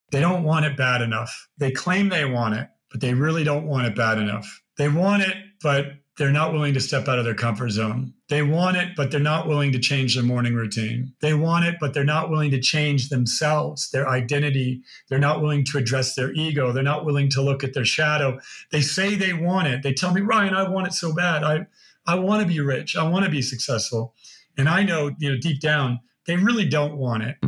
They don't want it bad enough. They claim they want it, but they really don't want it bad enough. They want it, but they're not willing to step out of their comfort zone. They want it, but they're not willing to change their morning routine. They want it, but they're not willing to change themselves, their identity. They're not willing to address their ego. They're not willing to look at their shadow. They say they want it. They tell me, Ryan, I want it so bad. I want to be rich. I want to be successful. And I know, deep down, they really don't want it.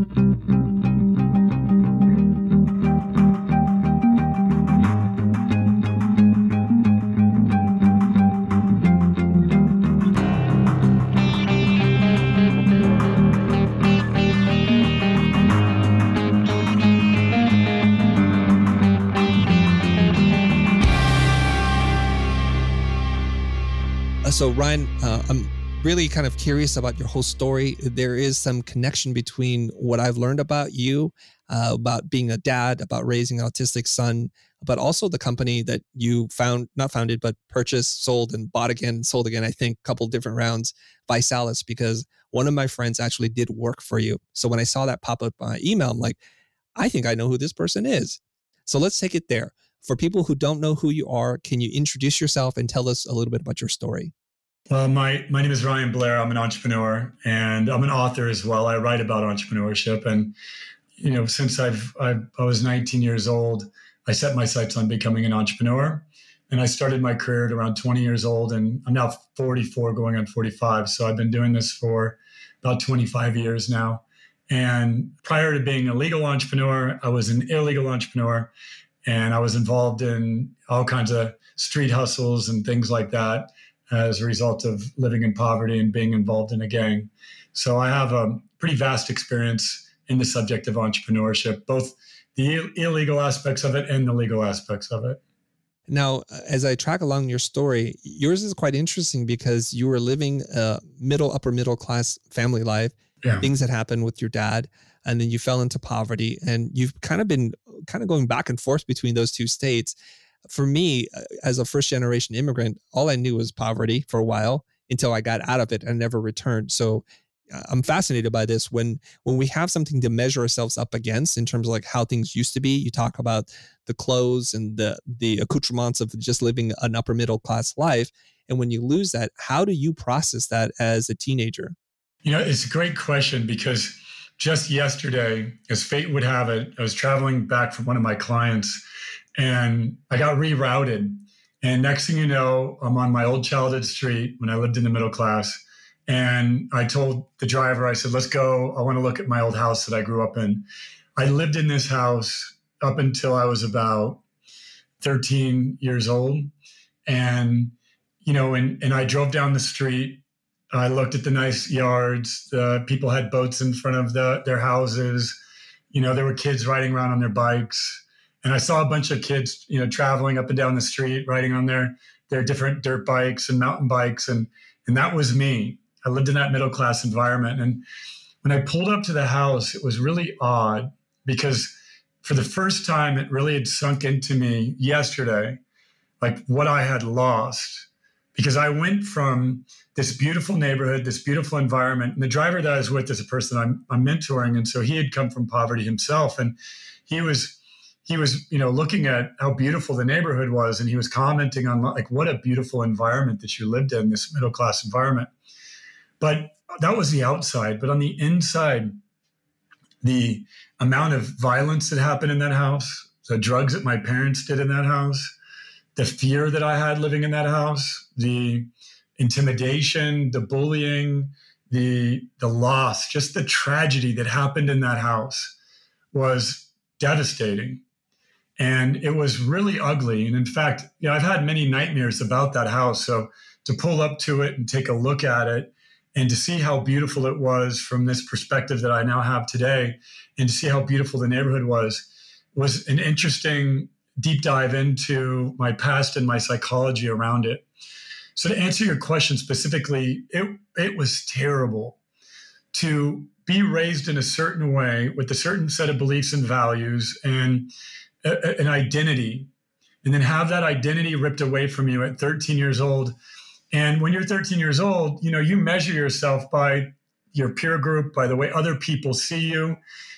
So Ryan, I'm really kind of curious about your whole story. There is some connection between what I've learned about you, about being a dad, about raising an autistic son, but also the company that you not founded, but purchased, sold, and bought again, sold again, I think a couple different rounds, ViSalus, because one of my friends actually did work for you. So when I saw that pop up on my email, I'm like, I think I know who this person is. So let's take it there. For people who don't know who you are, can you introduce yourself and tell us a little bit about your story? Well, my name is Ryan Blair. I'm an entrepreneur and I'm an author as well. I write about entrepreneurship. And, since I was 19 years old, I set my sights on becoming an entrepreneur. And I started my career at around 20 years old. And I'm now 44 going on 45. So I've been doing this for about 25 years now. And prior to being a legal entrepreneur, I was an illegal entrepreneur. And I was involved in all kinds of street hustles and things like that, as a result of living in poverty and being involved in a gang. So I have a pretty vast experience in the subject of entrepreneurship, both the illegal aspects of it and the legal aspects of it. Now, as I track along your story, yours is quite interesting because you were living a upper middle class family life, things that happened with your dad, and then you fell into poverty, and you've kind of been going back and forth between those two states. For me, as a first generation immigrant, all I knew was poverty for a while until I got out of it and never returned. So I'm fascinated by this. When we have something to measure ourselves up against in terms of like how things used to be, you talk about the clothes and the accoutrements of just living an upper middle class life. And when you lose that, how do you process that as a teenager? It's a great question because just yesterday, as fate would have it, I was traveling back from one of my clients and I got rerouted. And next thing you know, I'm on my old childhood street when I lived in the middle class. And I told the driver, I said, let's go. I want to look at my old house that I grew up in. I lived in this house up until I was about 13 years old. And, and I drove down the street. I looked at the nice yards. The people had boats in front of their houses. There were kids riding around on their bikes. And I saw a bunch of kids, traveling up and down the street, riding on their different dirt bikes and mountain bikes. And that was me. I lived in that middle class environment. And when I pulled up to the house, it was really odd because for the first time, it really had sunk into me yesterday, like what I had lost. Because I went from this beautiful neighborhood, this beautiful environment. And the driver that I was with is a person I'm mentoring. And so he had come from poverty himself. And he was looking at how beautiful the neighborhood was. And he was commenting on like, what a beautiful environment that you lived in, this middle-class environment. But that was the outside. But on the inside, the amount of violence that happened in that house, the drugs that my parents did in that house, the fear that I had living in that house, the intimidation, the bullying, the loss, just the tragedy that happened in that house was devastating. And it was really ugly. And in fact, I've had many nightmares about that house. So to pull up to it and take a look at it and to see how beautiful it was from this perspective that I now have today, and to see how beautiful the neighborhood was an interesting deep dive into my past and my psychology around it. So to answer your question specifically, it was terrible to be raised in a certain way with a certain set of beliefs and values and an identity, and then have that identity ripped away from you at 13 years old. And when you're 13 years old, you measure yourself by your peer group, by the way other people see you,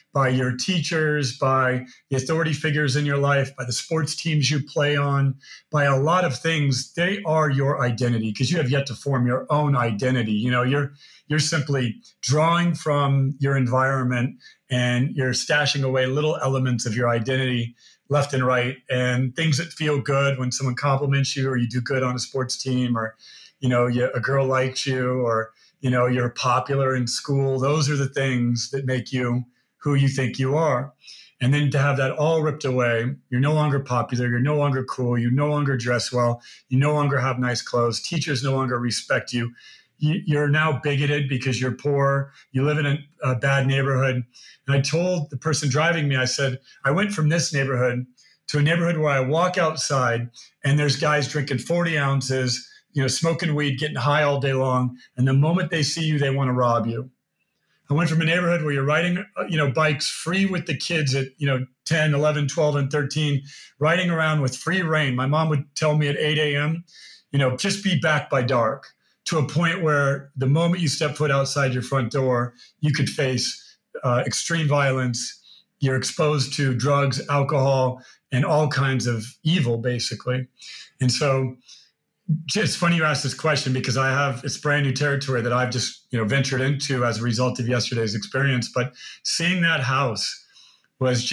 by your teachers, by the authority figures in your life, by the sports teams you play on, by a lot of things. They are your identity because you have yet to form your own identity. You're simply drawing from your environment and you're stashing away little elements of your identity left and right, and things that feel good when someone compliments you or you do good on a sports team, or a girl likes you, or you're popular in school. Those are the things that make you who you think you are. And then to have that all ripped away, you're no longer popular, you're no longer cool, you no longer dress well, you no longer have nice clothes, teachers no longer respect you. You're now bigoted because you're poor, you live in a bad neighborhood. And I told the person driving me, I said, I went from this neighborhood to a neighborhood where I walk outside and there's guys drinking 40 ounces, smoking weed, getting high all day long. And the moment they see you, they want to rob you. I went from a neighborhood where you're riding, bikes free with the kids at, 10, 11, 12, and 13, riding around with free reign. My mom would tell me at 8 a.m., just be back by dark, to a point where the moment you step foot outside your front door, you could face extreme violence. You're exposed to drugs, alcohol, and all kinds of evil, basically. And so it's funny you asked this question because it's brand new territory that I've just, ventured into as a result of yesterday's experience. But seeing that house was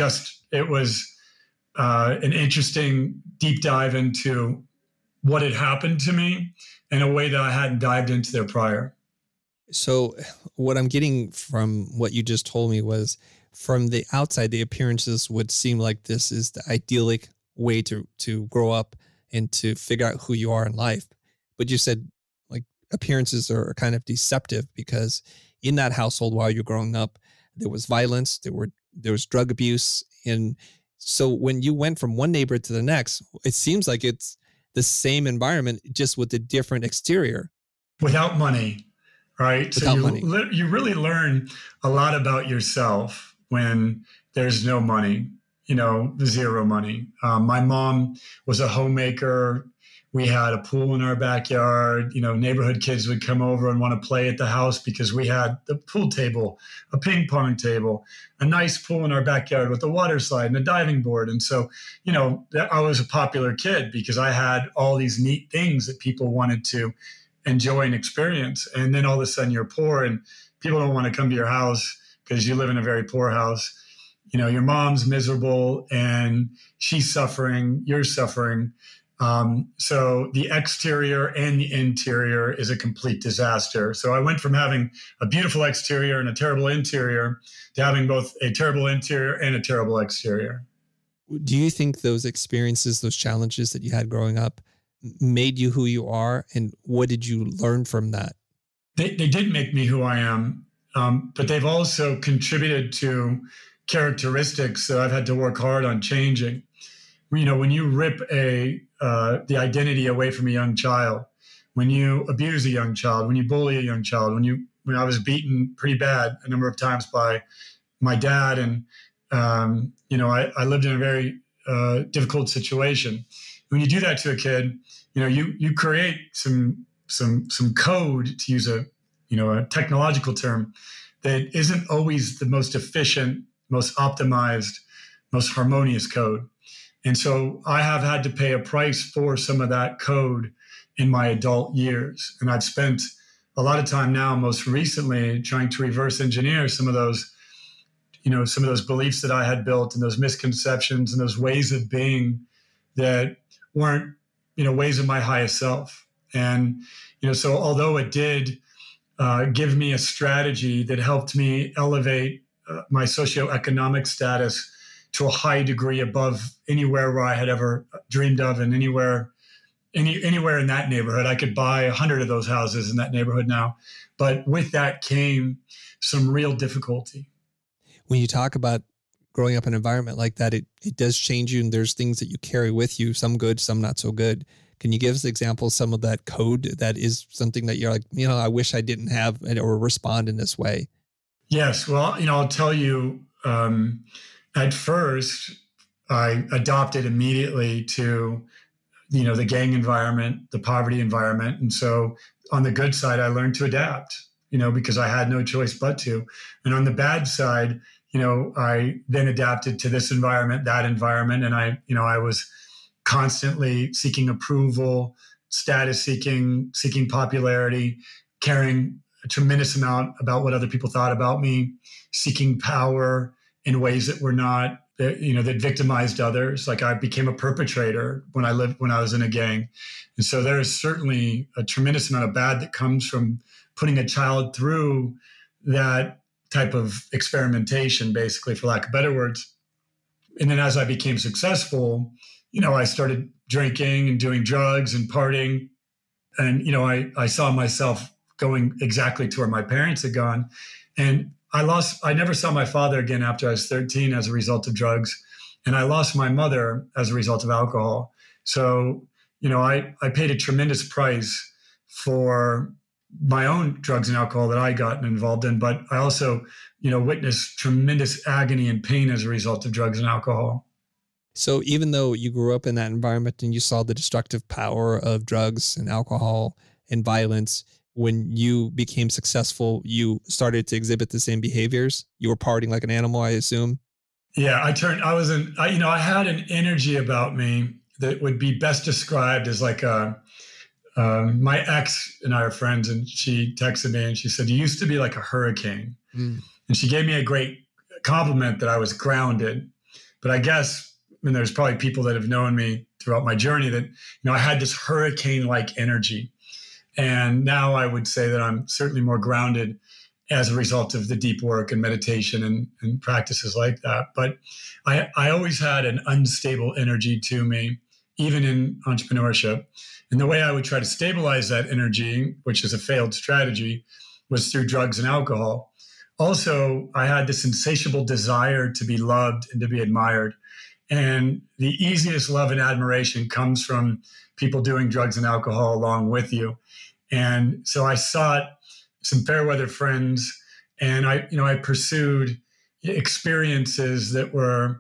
an interesting deep dive into what had happened to me in a way that I hadn't dived into there prior. So what I'm getting from what you just told me was, from the outside, the appearances would seem like this is the idyllic way to grow up and to figure out who you are in life. But you said like appearances are kind of deceptive, because in that household while you're growing up, there was violence, there was drug abuse. And so when you went from one neighborhood to the next, it seems like it's the same environment, just with a different exterior. Without money, right? Without money. You really learn a lot about yourself when there's no money, zero money. My mom was a homemaker. We had a pool in our backyard. Neighborhood kids would come over and want to play at the house because we had the pool table, a ping pong table, a nice pool in our backyard with a water slide and a diving board. And so, I was a popular kid because I had all these neat things that people wanted to enjoy and experience. And then all of a sudden you're poor and people don't want to come to your house because you live in a very poor house. Your mom's miserable and she's suffering, you're suffering. So the exterior and the interior is a complete disaster. So I went from having a beautiful exterior and a terrible interior to having both a terrible interior and a terrible exterior. Do you think those experiences, those challenges that you had growing up, made you who you are? And what did you learn from that? They did make me who I am, but they've also contributed to characteristics that I've had to work hard on changing. When you rip the identity away from a young child, when you abuse a young child, when you bully a young child, when I was beaten pretty bad a number of times by my dad, and I lived in a very difficult situation. When you do that to a kid, you create some code, to use a technological term, that isn't always the most efficient, most optimized, most harmonious code. And so I have had to pay a price for some of that code in my adult years. And I've spent a lot of time now, most recently, trying to reverse engineer some of those beliefs that I had built, and those misconceptions and those ways of being that weren't, ways of my highest self. And, so although it did give me a strategy that helped me elevate my socioeconomic status to a high degree above anywhere where I had ever dreamed of, and anywhere in that neighborhood. I could buy 100 of those houses in that neighborhood now. But with that came some real difficulty. When you talk about growing up in an environment like that, it does change you, and there's things that you carry with you, some good, some not so good. Can you give us examples, some of that code that is something that you're like, I wish I didn't have it or respond in this way? Yes. Well, I'll tell you, at first, I adopted immediately to, the gang environment, the poverty environment. And so on the good side, I learned to adapt, because I had no choice but to. And on the bad side, I then adapted to this environment, that environment. And I was constantly seeking approval, status seeking popularity, caring a tremendous amount about what other people thought about me, seeking power in ways that were not, that victimized others. Like I became a perpetrator when I was in a gang. And so there is certainly a tremendous amount of bad that comes from putting a child through that type of experimentation, basically, for lack of better words. And then as I became successful, I started drinking and doing drugs and partying. And, I saw myself going exactly to where my parents had gone. And I never saw my father again after I was 13 as a result of drugs. And I lost my mother as a result of alcohol. So, I paid a tremendous price for my own drugs and alcohol that I got involved in. But I also, witnessed tremendous agony and pain as a result of drugs and alcohol. So even though you grew up in that environment and you saw the destructive power of drugs and alcohol and violence, when you became successful, you started to exhibit the same behaviors. You were partying like an animal, I assume. Yeah, I had an energy about me that would be best described as like my ex and I are friends, and she texted me and she said, "You used to be like a hurricane." Mm. And she gave me a great compliment that I was grounded. But I guess, there's probably people that have known me throughout my journey that, I had this hurricane-like energy. And now I would say that I'm certainly more grounded as a result of the deep work and meditation and practices like that. But I always had an unstable energy to me, even in entrepreneurship. And the way I would try to stabilize that energy, which is a failed strategy, was through drugs and alcohol. Also, I had this insatiable desire to be loved and to be admired. And the easiest love and admiration comes from people doing drugs and alcohol along with you. And so I sought some fair weather friends, and I pursued experiences that were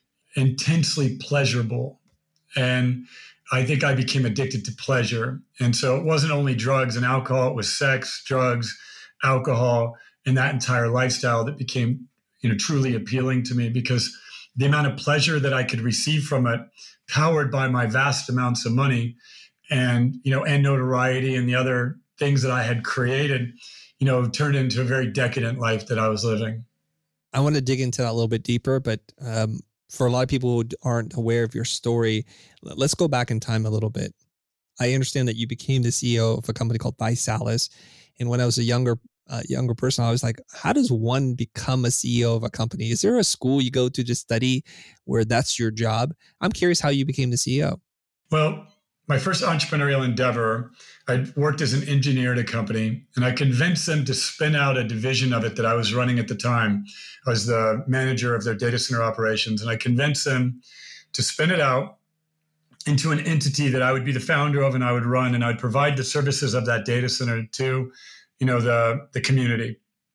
intensely pleasurable. And I think I became addicted to pleasure. And so it wasn't only drugs and alcohol, it was sex, drugs, alcohol, and that entire lifestyle that became, truly appealing to me, because the amount of pleasure that I could receive from it, powered by my vast amounts of money and notoriety and the other things that I had created, turned into a very decadent life that I was living. I want to dig into that a little bit deeper, but for a lot of people who aren't aware of your story, let's go back in time a little bit. I understand that you became the CEO of a company called ViSalus. And when I was a younger person, I was like, how does one become a CEO of a company? Is there a school you go to study where that's your job? I'm curious how you became the CEO. Well, my first entrepreneurial endeavor, I worked as an engineer at a company, and I convinced them to spin out a division of it that I was running at the time. I was the manager of their data center operations, and I convinced them to spin it out into an entity that I would be the founder of and I would run, and I'd provide the services of that data center to, the community.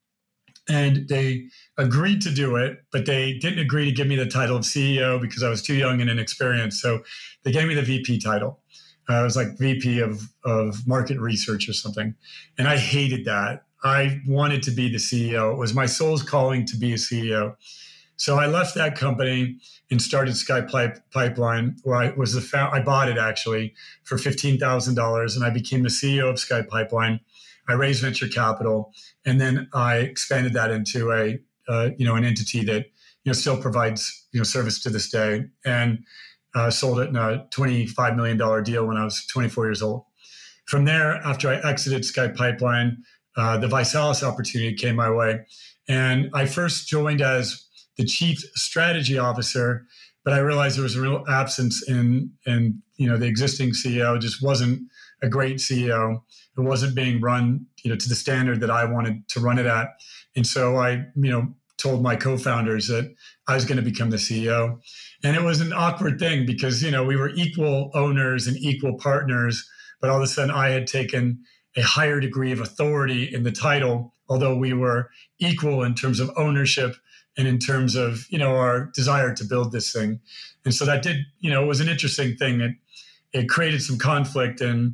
And they agreed to do it, but they didn't agree to give me the title of CEO because I was too young and inexperienced. So they gave me the VP title. I was like VP of market research or something. And I hated that. I wanted to be the CEO. It was my soul's calling to be a CEO. So I left that company and started Sky Pipeline, where I bought it actually for $15,000, and I became the CEO of Sky Pipeline. I raised venture capital, and then I expanded that into an entity that still provides service to this day, and sold it in a $25 million deal when I was 24 years old. From there, after I exited Sky Pipeline, the ViSalus opportunity came my way, and I first joined as the chief strategy officer, but I realized there was a real absence in the existing CEO just wasn't a great CEO. It wasn't being run, to the standard that I wanted to run it at. And so I, told my co-founders that I was going to become the CEO. And it was an awkward thing because, we were equal owners and equal partners, but all of a sudden I had taken a higher degree of authority in the title, although we were equal in terms of ownership and in terms of, our desire to build this thing. And so that did, it was an interesting thing. It created some conflict, and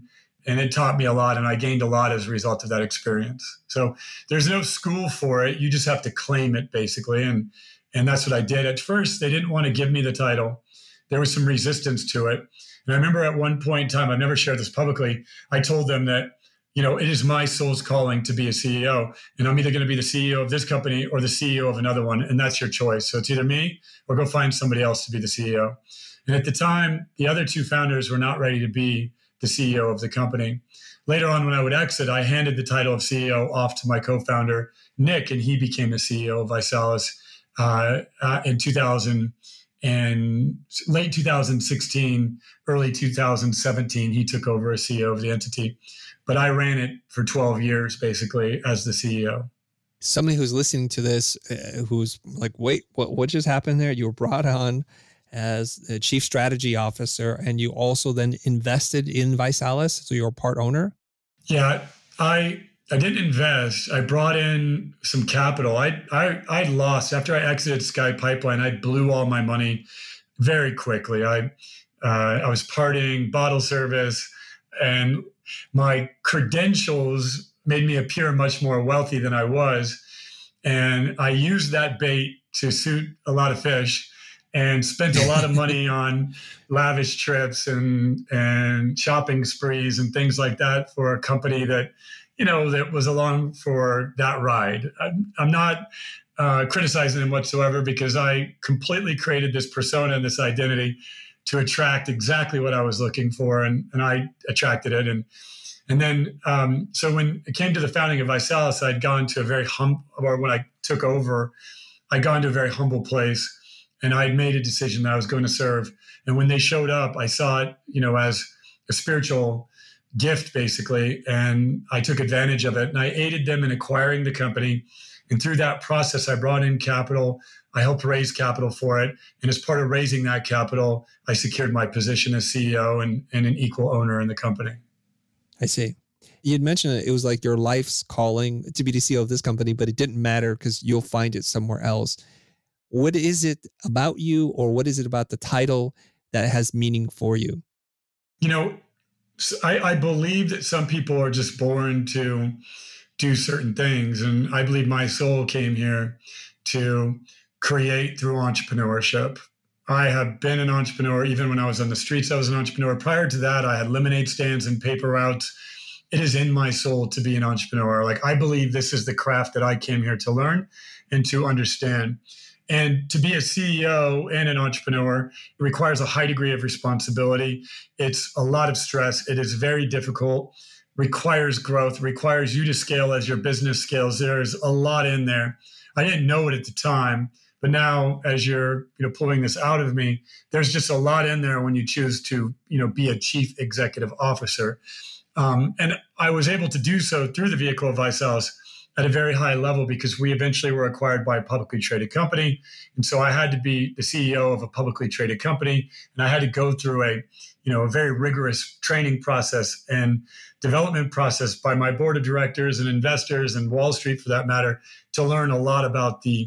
and it taught me a lot, and I gained a lot as a result of that experience. So there's no school for it. You just have to claim it, basically. And that's what I did. At first, they didn't want to give me the title. There was some resistance to it. And I remember at one point in time, I've never shared this publicly, I told them that, it is my soul's calling to be a CEO. And I'm either going to be the CEO of this company or the CEO of another one. And that's your choice. So it's either me or go find somebody else to be the CEO. And at the time, the other two founders were not ready to be the CEO of the company. Later on, when I would exit, I handed the title of CEO off to my co-founder, Nick, and he became the CEO of ViSalus in 2000 and late 2016, early 2017. He took over as CEO of the entity, but I ran it for 12 years, basically, as the CEO. Somebody who's listening to this, who's like, wait, what just happened there? You were brought on as a chief strategy officer, and you also then invested in ViSalus, so you're a part owner? Yeah, I didn't invest. I brought in some capital. I lost after I exited Sky Pipeline. I blew all my money very quickly. I was partying, bottle service, and my credentials made me appear much more wealthy than I was. And I used that bait to suit a lot of fish and spent a lot of money on lavish trips and shopping sprees and things like that for a company that, that was along for that ride. I'm not criticizing them whatsoever, because I completely created this persona and this identity to attract exactly what I was looking for, and I attracted it. And then, so when it came to the founding of ViSalus, I'd gone to a very when I took over, I'd gone to a very humble place, and I'd made a decision that I was going to serve. And when they showed up, I saw it, as a spiritual gift, basically, and I took advantage of it. And I aided them in acquiring the company. And through that process, I brought in capital. I helped raise capital for it. And as part of raising that capital, I secured my position as CEO and an equal owner in the company. I see. You'd mentioned it was like your life's calling to be the CEO of this company, but it didn't matter because you'll find it somewhere else. What is it about you, or what is it about the title that has meaning for you? I believe that some people are just born to do certain things. And I believe my soul came here to create through entrepreneurship. I have been an entrepreneur. Even when I was on the streets, I was an entrepreneur. Prior to that, I had lemonade stands and paper routes. It is in my soul to be an entrepreneur. Like, I believe this is the craft that I came here to learn and to understand. And to be a CEO and an entrepreneur, it requires a high degree of responsibility. It's a lot of stress. It is very difficult, requires growth, requires you to scale as your business scales. There's a lot in there. I didn't know it at the time, but now as you're pulling this out of me, there's just a lot in there when you choose to be a chief executive officer. And I was able to do so through the vehicle of ViSalus at a very high level, because we eventually were acquired by a publicly traded company. And so I had to be the CEO of a publicly traded company. And I had to go through a very rigorous training process and development process by my board of directors and investors and Wall Street, for that matter, to learn a lot about the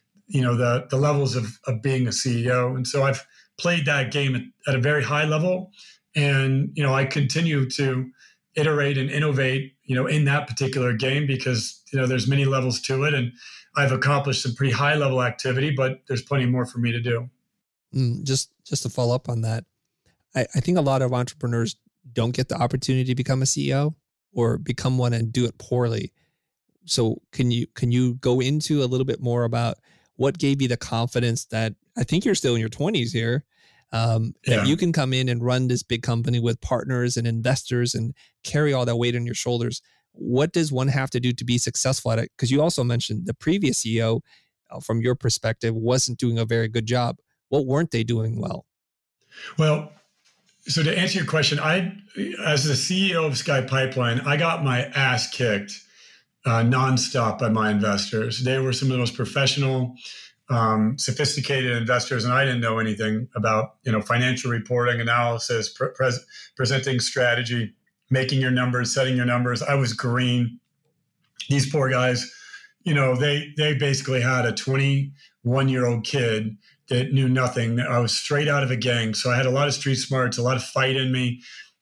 levels of being a CEO. And so I've played that game at a very high level. And, I continue to iterate and innovate, in that particular game, because, there's many levels to it. And I've accomplished some pretty high level activity, but there's plenty more for me to do. Just to follow up on that, I think a lot of entrepreneurs don't get the opportunity to become a CEO, or become one and do it poorly. So can you go into a little bit more about what gave you the confidence that, I think you're still in your 20s here, that you can come in and run this big company with partners and investors and carry all that weight on your shoulders? What does one have to do to be successful at it? Because you also mentioned the previous CEO, from your perspective, wasn't doing a very good job. What weren't they doing well? Well, so to answer your question, as the CEO of Sky Pipeline, I got my ass kicked nonstop by my investors. They were some of the most professional, sophisticated investors, and I didn't know anything about financial reporting, analysis, presenting strategy, making your numbers, setting your numbers. I was green. These poor guys, they basically had a 21-year-old kid that knew nothing. I was straight out of a gang, so I had a lot of street smarts, a lot of fight in me,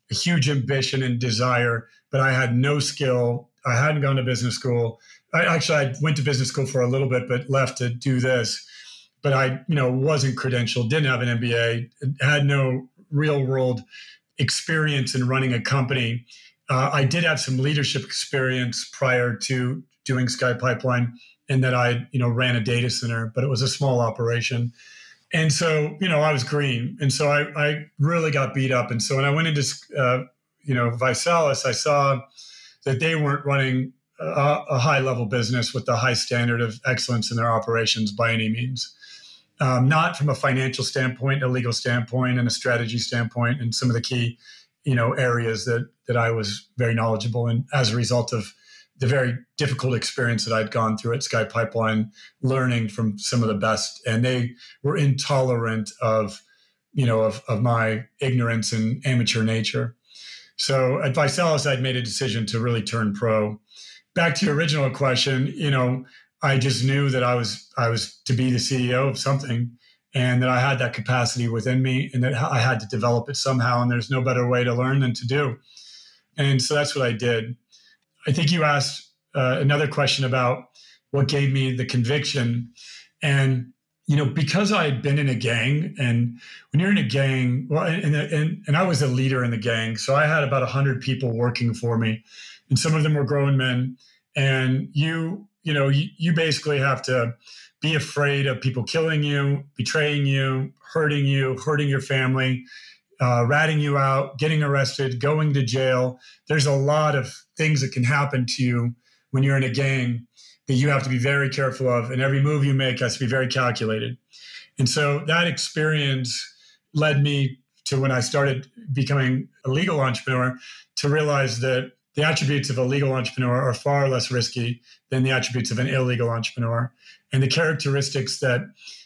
a huge ambition and desire, but I had no skill. I hadn't gone to business school. I went to business school for a little bit, but left to do this. But I, wasn't credentialed, didn't have an MBA, had no real world experience in running a company. I did have some leadership experience prior to doing Sky Pipeline, in that I, ran a data center, but it was a small operation. And so, I was green. And so I really got beat up. And so when I went into, ViSalus, I saw that they weren't running a high level business with the high standard of excellence in their operations by any means. Not from a financial standpoint, a legal standpoint, and a strategy standpoint, and some of the key, areas that I was very knowledgeable in as a result of the very difficult experience that I'd gone through at Sky Pipeline, learning from some of the best, and they were intolerant of my ignorance and amateur nature. So at ViSalus, I'd made a decision to really turn pro. Back to your original question, I just knew that I was to be the CEO of something, and that I had that capacity within me, and that I had to develop it somehow. And there's no better way to learn than to do. And so that's what I did. I think you asked another question about what gave me the conviction. And, because I had been in a gang, and when you're in a gang, well, and I was a leader in the gang. So I had about 100 people working for me, and some of them were grown men. And you basically have to be afraid of people killing you, betraying you, hurting your family, ratting you out, getting arrested, going to jail. There's a lot of things that can happen to you when you're in a gang that you have to be very careful of, and every move you make has to be very calculated. And so that experience led me to, when I started becoming a legal entrepreneur, to realize that the attributes of a legal entrepreneur are far less risky than the attributes of an illegal entrepreneur. And the characteristics that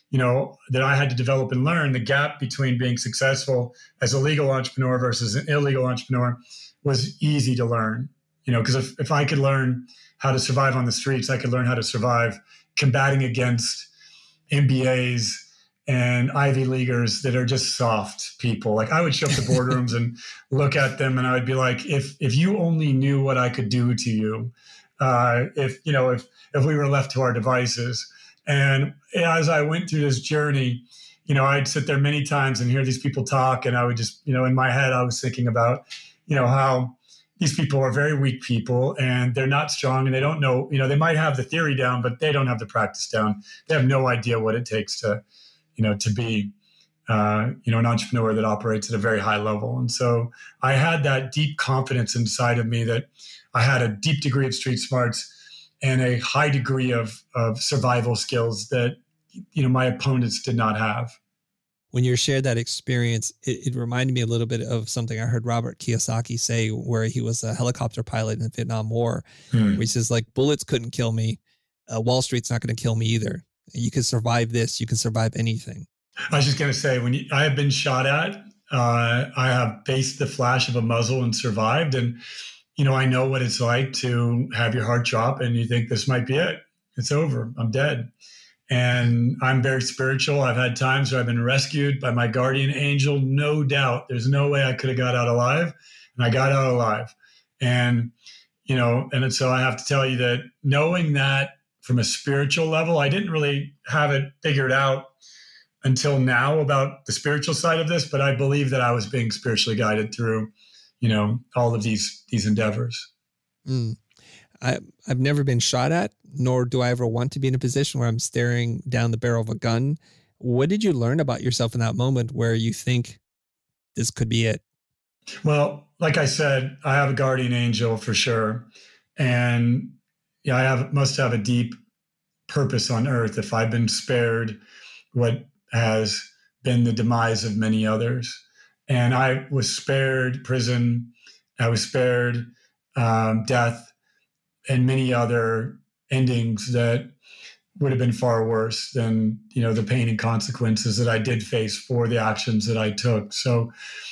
I had to develop and learn, the gap between being successful as a legal entrepreneur versus an illegal entrepreneur, was easy to learn. Because if I could learn how to survive on the streets, I could learn how to survive combating against MBAs and Ivy Leaguers that are just soft people. Like, I would show up to boardrooms and look at them, and I would be like, if you only knew what I could do to you, if we were left to our devices. And as I went through this journey, I'd sit there many times and hear these people talk, and I would just, in my head, I was thinking about, how these people are very weak people, and they're not strong, and they don't know, they might have the theory down, but they don't have the practice down. They have no idea what it takes to be, an entrepreneur that operates at a very high level. And so I had that deep confidence inside of me that I had a deep degree of street smarts and a high degree of survival skills that, my opponents did not have. When you shared that experience, it reminded me a little bit of something I heard Robert Kiyosaki say, where he was a helicopter pilot in the Vietnam War, where he says, like, bullets couldn't kill me. Wall Street's not going to kill me either. You can survive this. You can survive anything. I was just going to say, I have been shot at, I have faced the flash of a muzzle and survived. And, I know what it's like to have your heart drop and you think, this might be it. It's over. I'm dead. And I'm very spiritual. I've had times where I've been rescued by my guardian angel. No doubt. There's no way I could have got out alive. And I got out alive. And, and so I have to tell you that, knowing that from a spiritual level, I didn't really have it figured out until now about the spiritual side of this, but I believe that I was being spiritually guided through, all of these endeavors. I've never been shot at, nor do I ever want to be in a position where I'm staring down the barrel of a gun. What did you learn about yourself in that moment where you think this could be it? Well, like I said, I have a guardian angel for sure. And I must have a deep purpose on earth if I've been spared what has been the demise of many others. And I was spared prison. I was spared death and many other endings that would have been far worse than, the pain and consequences that I did face for the actions that I took. So,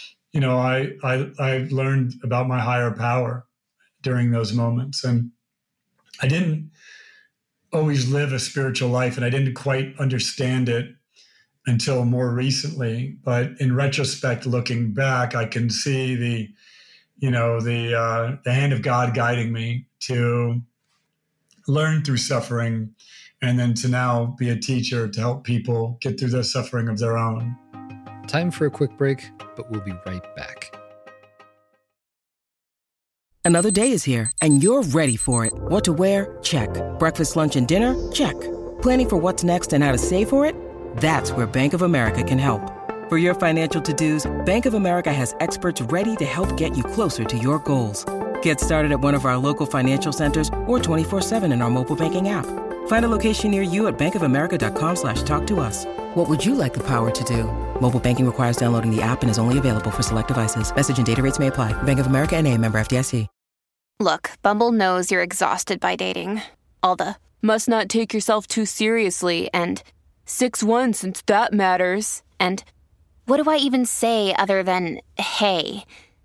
I learned about my higher power during those moments. And I didn't always live a spiritual life, and I didn't quite understand it until more recently. But in retrospect, looking back, I can see the hand of God guiding me to learn through suffering, and then to now be a teacher to help people get through the suffering of their own. Time for a quick break, but we'll be right back. Another day is here, and you're ready for it. What to wear? Check. Breakfast, lunch, and dinner? Check. Planning for what's next and how to save for it? That's where Bank of America can help. For your financial to-dos, Bank of America has experts ready to help get you closer to your goals. Get started at one of our local financial centers or 24/7 in our mobile banking app. Find a location near you at bankofamerica.com/talktous. What would you like the power to do? Mobile banking requires downloading the app and is only available for select devices. Message and data rates may apply. Bank of America NA, member FDIC. Look, Bumble knows you're exhausted by dating. All the, must not take yourself too seriously, and 6'1" since that matters. And what do I even say other than, hey?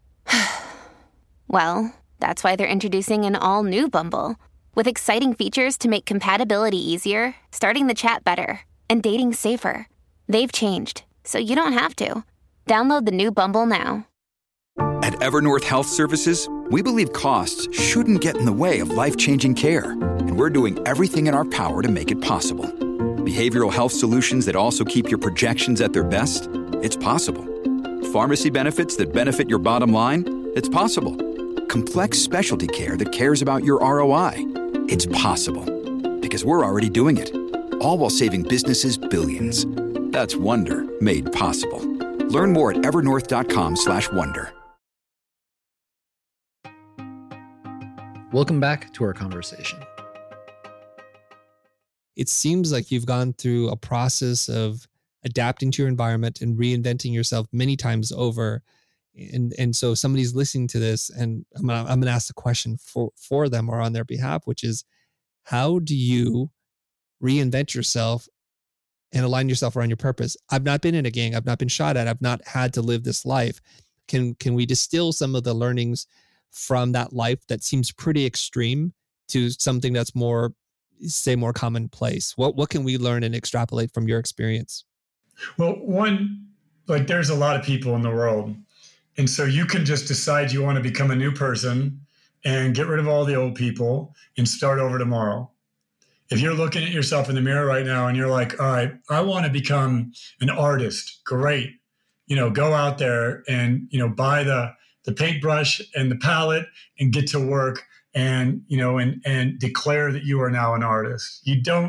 Well, that's why they're introducing an all-new Bumble, with exciting features to make compatibility easier, starting the chat better, and dating safer. They've changed, so you don't have to. Download the new Bumble now. At Evernorth Health Services, we believe costs shouldn't get in the way of life-changing care, and we're doing everything in our power to make it possible. Behavioral health solutions that also keep your projections at their best? It's possible. Pharmacy benefits that benefit your bottom line? It's possible. Complex specialty care that cares about your ROI? It's possible. Because we're already doing it. All while saving businesses billions. That's Wonder made possible. Learn more at evernorth.com/wonder. Welcome back to our conversation. It seems like you've gone through a process of adapting to your environment and reinventing yourself many times over. And so somebody's listening to this, and I'm going to ask the question for them or on their behalf, which is, how do you reinvent yourself and align yourself around your purpose? I've not been in a gang. I've not been shot at. I've not had to live this life. Can we distill some of the learnings from that life that seems pretty extreme to something that's more commonplace? What can we learn and extrapolate from your experience? Well, one, like, there's a lot of people in the world. And so you can just decide you want to become a new person and get rid of all the old people and start over tomorrow. If you're looking at yourself in the mirror right now and you're like, all right, I want to become an artist, great. Go out there and, buy the paintbrush and the palette and get to work and declare that you are now an artist.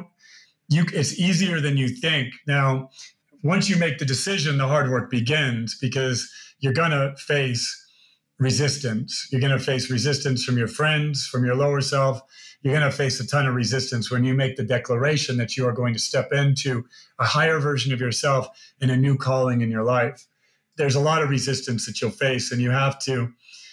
It's easier than you think. Now, once you make the decision, the hard work begins, because you're going to face resistance. You're going to face resistance from your friends, from your lower self. You're going to face a ton of resistance when you make the declaration that you are going to step into a higher version of yourself and a new calling in your life. There's a lot of resistance that you'll face, and you have to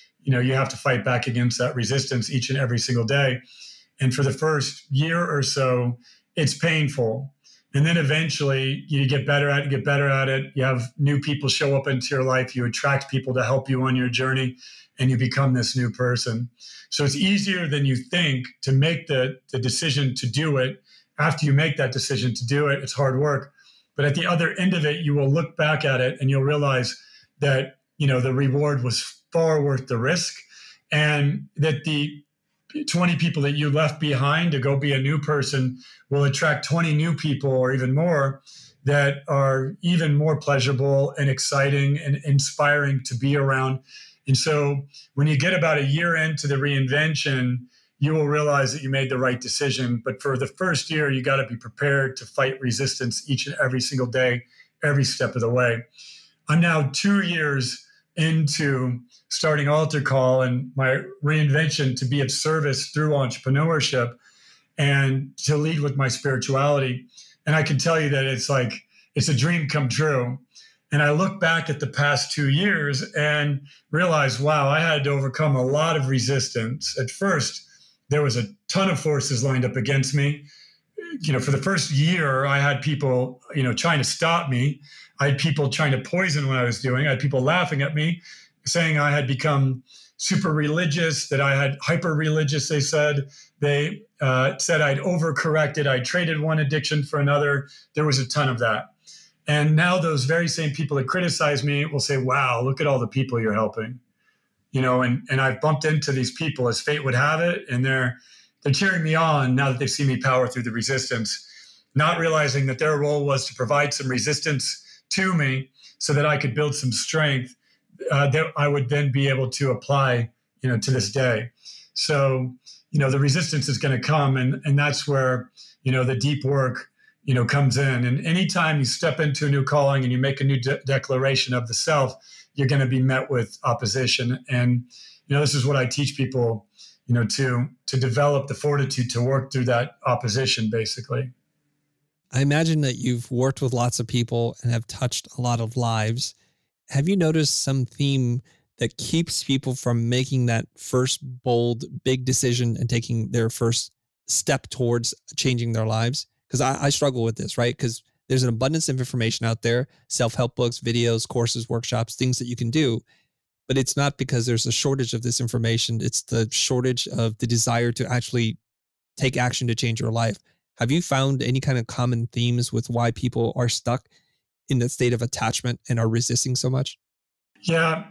fight back against that resistance each and every single day. And for the first year or so, it's painful. And then eventually you get better at it. You have new people show up into your life. You attract people to help you on your journey, and you become this new person. So it's easier than you think to make the decision to do it. After you make that decision to do it, it's hard work. But at the other end of it, you will look back at it and you'll realize that, the reward was far worth the risk, and that the 20 people that you left behind to go be a new person will attract 20 new people or even more that are even more pleasurable and exciting and inspiring to be around. And so when you get about a year into the reinvention, you will realize that you made the right decision. But for the first year, you got to be prepared to fight resistance each and every single day, every step of the way. I'm now 2 years into starting Altar Call and my reinvention to be of service through entrepreneurship and to lead with my spirituality. And I can tell you that it's a dream come true. And I look back at the past 2 years and realize, wow, I had to overcome a lot of resistance. At first, there was a ton of forces lined up against me. For the first year, I had people, trying to stop me. I had people trying to poison what I was doing. I had people laughing at me, saying I had become super religious, that I had hyper religious, they said. They said I'd overcorrected. I traded one addiction for another. There was a ton of that. And now those very same people that criticize me will say, wow, look at all the people you're helping. and I've bumped into these people as fate would have it, and they're cheering me on now that they see me power through the resistance, not realizing that their role was to provide some resistance to me so that I could build some strength that I would then be able to apply, to this day. So, the resistance is going to come, and that's where, the deep work, comes in. And anytime you step into a new calling and you make a new declaration of the self, you're going to be met with opposition. And, this is what I teach people, to develop the fortitude to work through that opposition, basically. I imagine that you've worked with lots of people and have touched a lot of lives. Have you noticed some theme that keeps people from making that first bold, big decision and taking their first step towards changing their lives? Because I struggle with this, right? Because there's an abundance of information out there, self-help books, videos, courses, workshops, things that you can do. But it's not because there's a shortage of this information. It's the shortage of the desire to actually take action to change your life. Have you found any kind of common themes with why people are stuck in that state of attachment and are resisting so much? Yeah.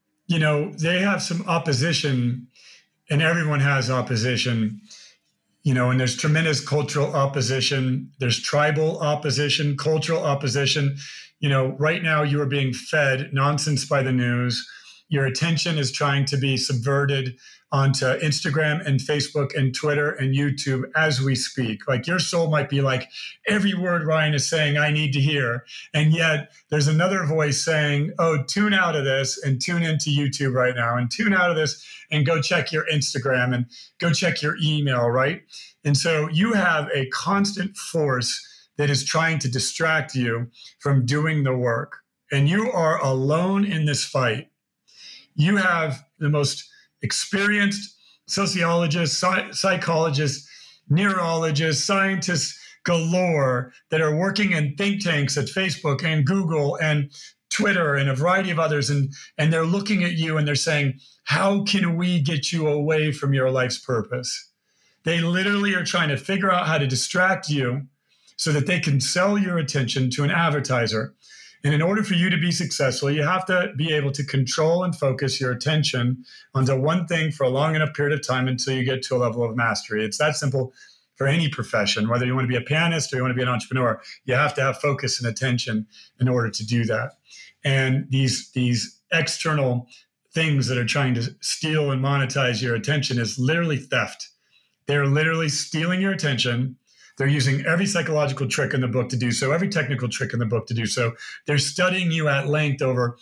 They have some opposition, and everyone has opposition, and there's tremendous cultural opposition. There's tribal opposition, cultural opposition. Right now you are being fed nonsense by the news. Your attention is trying to be subverted onto Instagram and Facebook and Twitter and YouTube as we speak. Like, your soul might be like, every word Ryan is saying, I need to hear. And yet there's another voice saying, oh, tune out of this and tune into YouTube right now, and tune out of this and go check your Instagram and go check your email, right? And so you have a constant force that is trying to distract you from doing the work. And you are alone in this fight. You have the most experienced sociologists, psychologists, neurologists, scientists galore that are working in think tanks at Facebook and Google and Twitter and a variety of others. And they're looking at you and they're saying, how can we get you away from your life's purpose? They literally are trying to figure out how to distract you so that they can sell your attention to an advertiser. And in order for you to be successful, you have to be able to control and focus your attention onto one thing for a long enough period of time until you get to a level of mastery. It's that simple for any profession, whether you want to be a pianist or you want to be an entrepreneur. You have to have focus and attention in order to do that. And these external things that are trying to steal and monetize your attention is literally theft. They're literally stealing your attention. They're using every psychological trick in the book to do so, every technical trick in the book to do so. They're studying you at length over,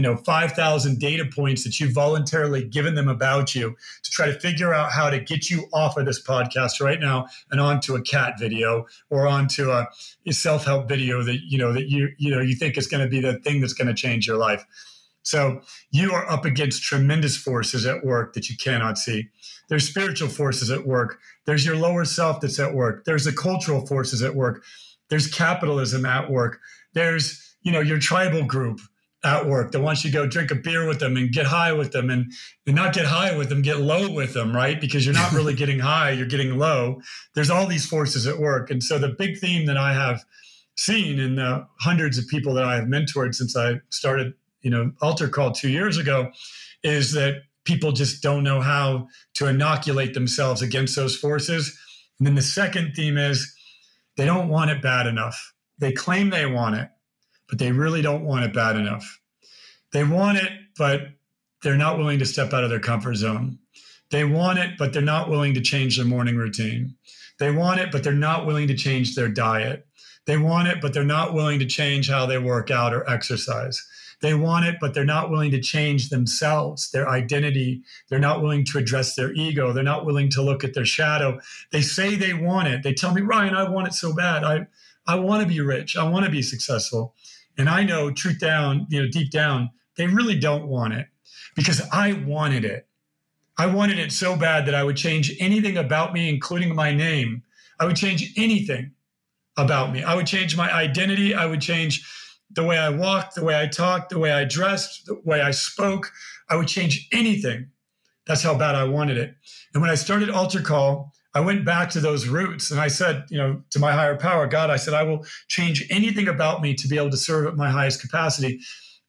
5,000 data points that you've voluntarily given them about you to try to figure out how to get you off of this podcast right now and onto a cat video or onto a self-help video that you think is going to be the thing that's going to change your life. So you are up against tremendous forces at work that you cannot see. There's spiritual forces at work. There's your lower self that's at work. There's the cultural forces at work. There's capitalism at work. There's, your tribal group at work that wants you to go drink a beer with them and get high with them and not get high with them, get low with them, right? Because you're not really getting high, you're getting low. There's all these forces at work. And so the big theme that I have seen in the hundreds of people that I have mentored since I started, Altar Call 2 years ago is that people just don't know how to inoculate themselves against those forces. And then the second theme is they don't want it bad enough. They claim they want it, but they really don't want it bad enough. They want it, but they're not willing to step out of their comfort zone. They want it, but they're not willing to change their morning routine. They want it, but they're not willing to change their diet. They want it, but they're not willing to change how they work out or exercise. They want it, but they're not willing to change themselves, their identity. They're not willing to address their ego. They're not willing to look at their shadow. They say they want it. They tell me, Ryan, I want it so bad. I want to be rich. I want to be successful. And I know deep down, they really don't want it because I wanted it. I wanted it so bad that I would change anything about me, including my name. I would change anything about me. I would change my identity. I would change the way I walked, the way I talked, the way I dressed, the way I spoke. I would change anything. That's how bad I wanted it. And when I started Altar Call, I went back to those roots and I said, to my higher power, God, I said, I will change anything about me to be able to serve at my highest capacity.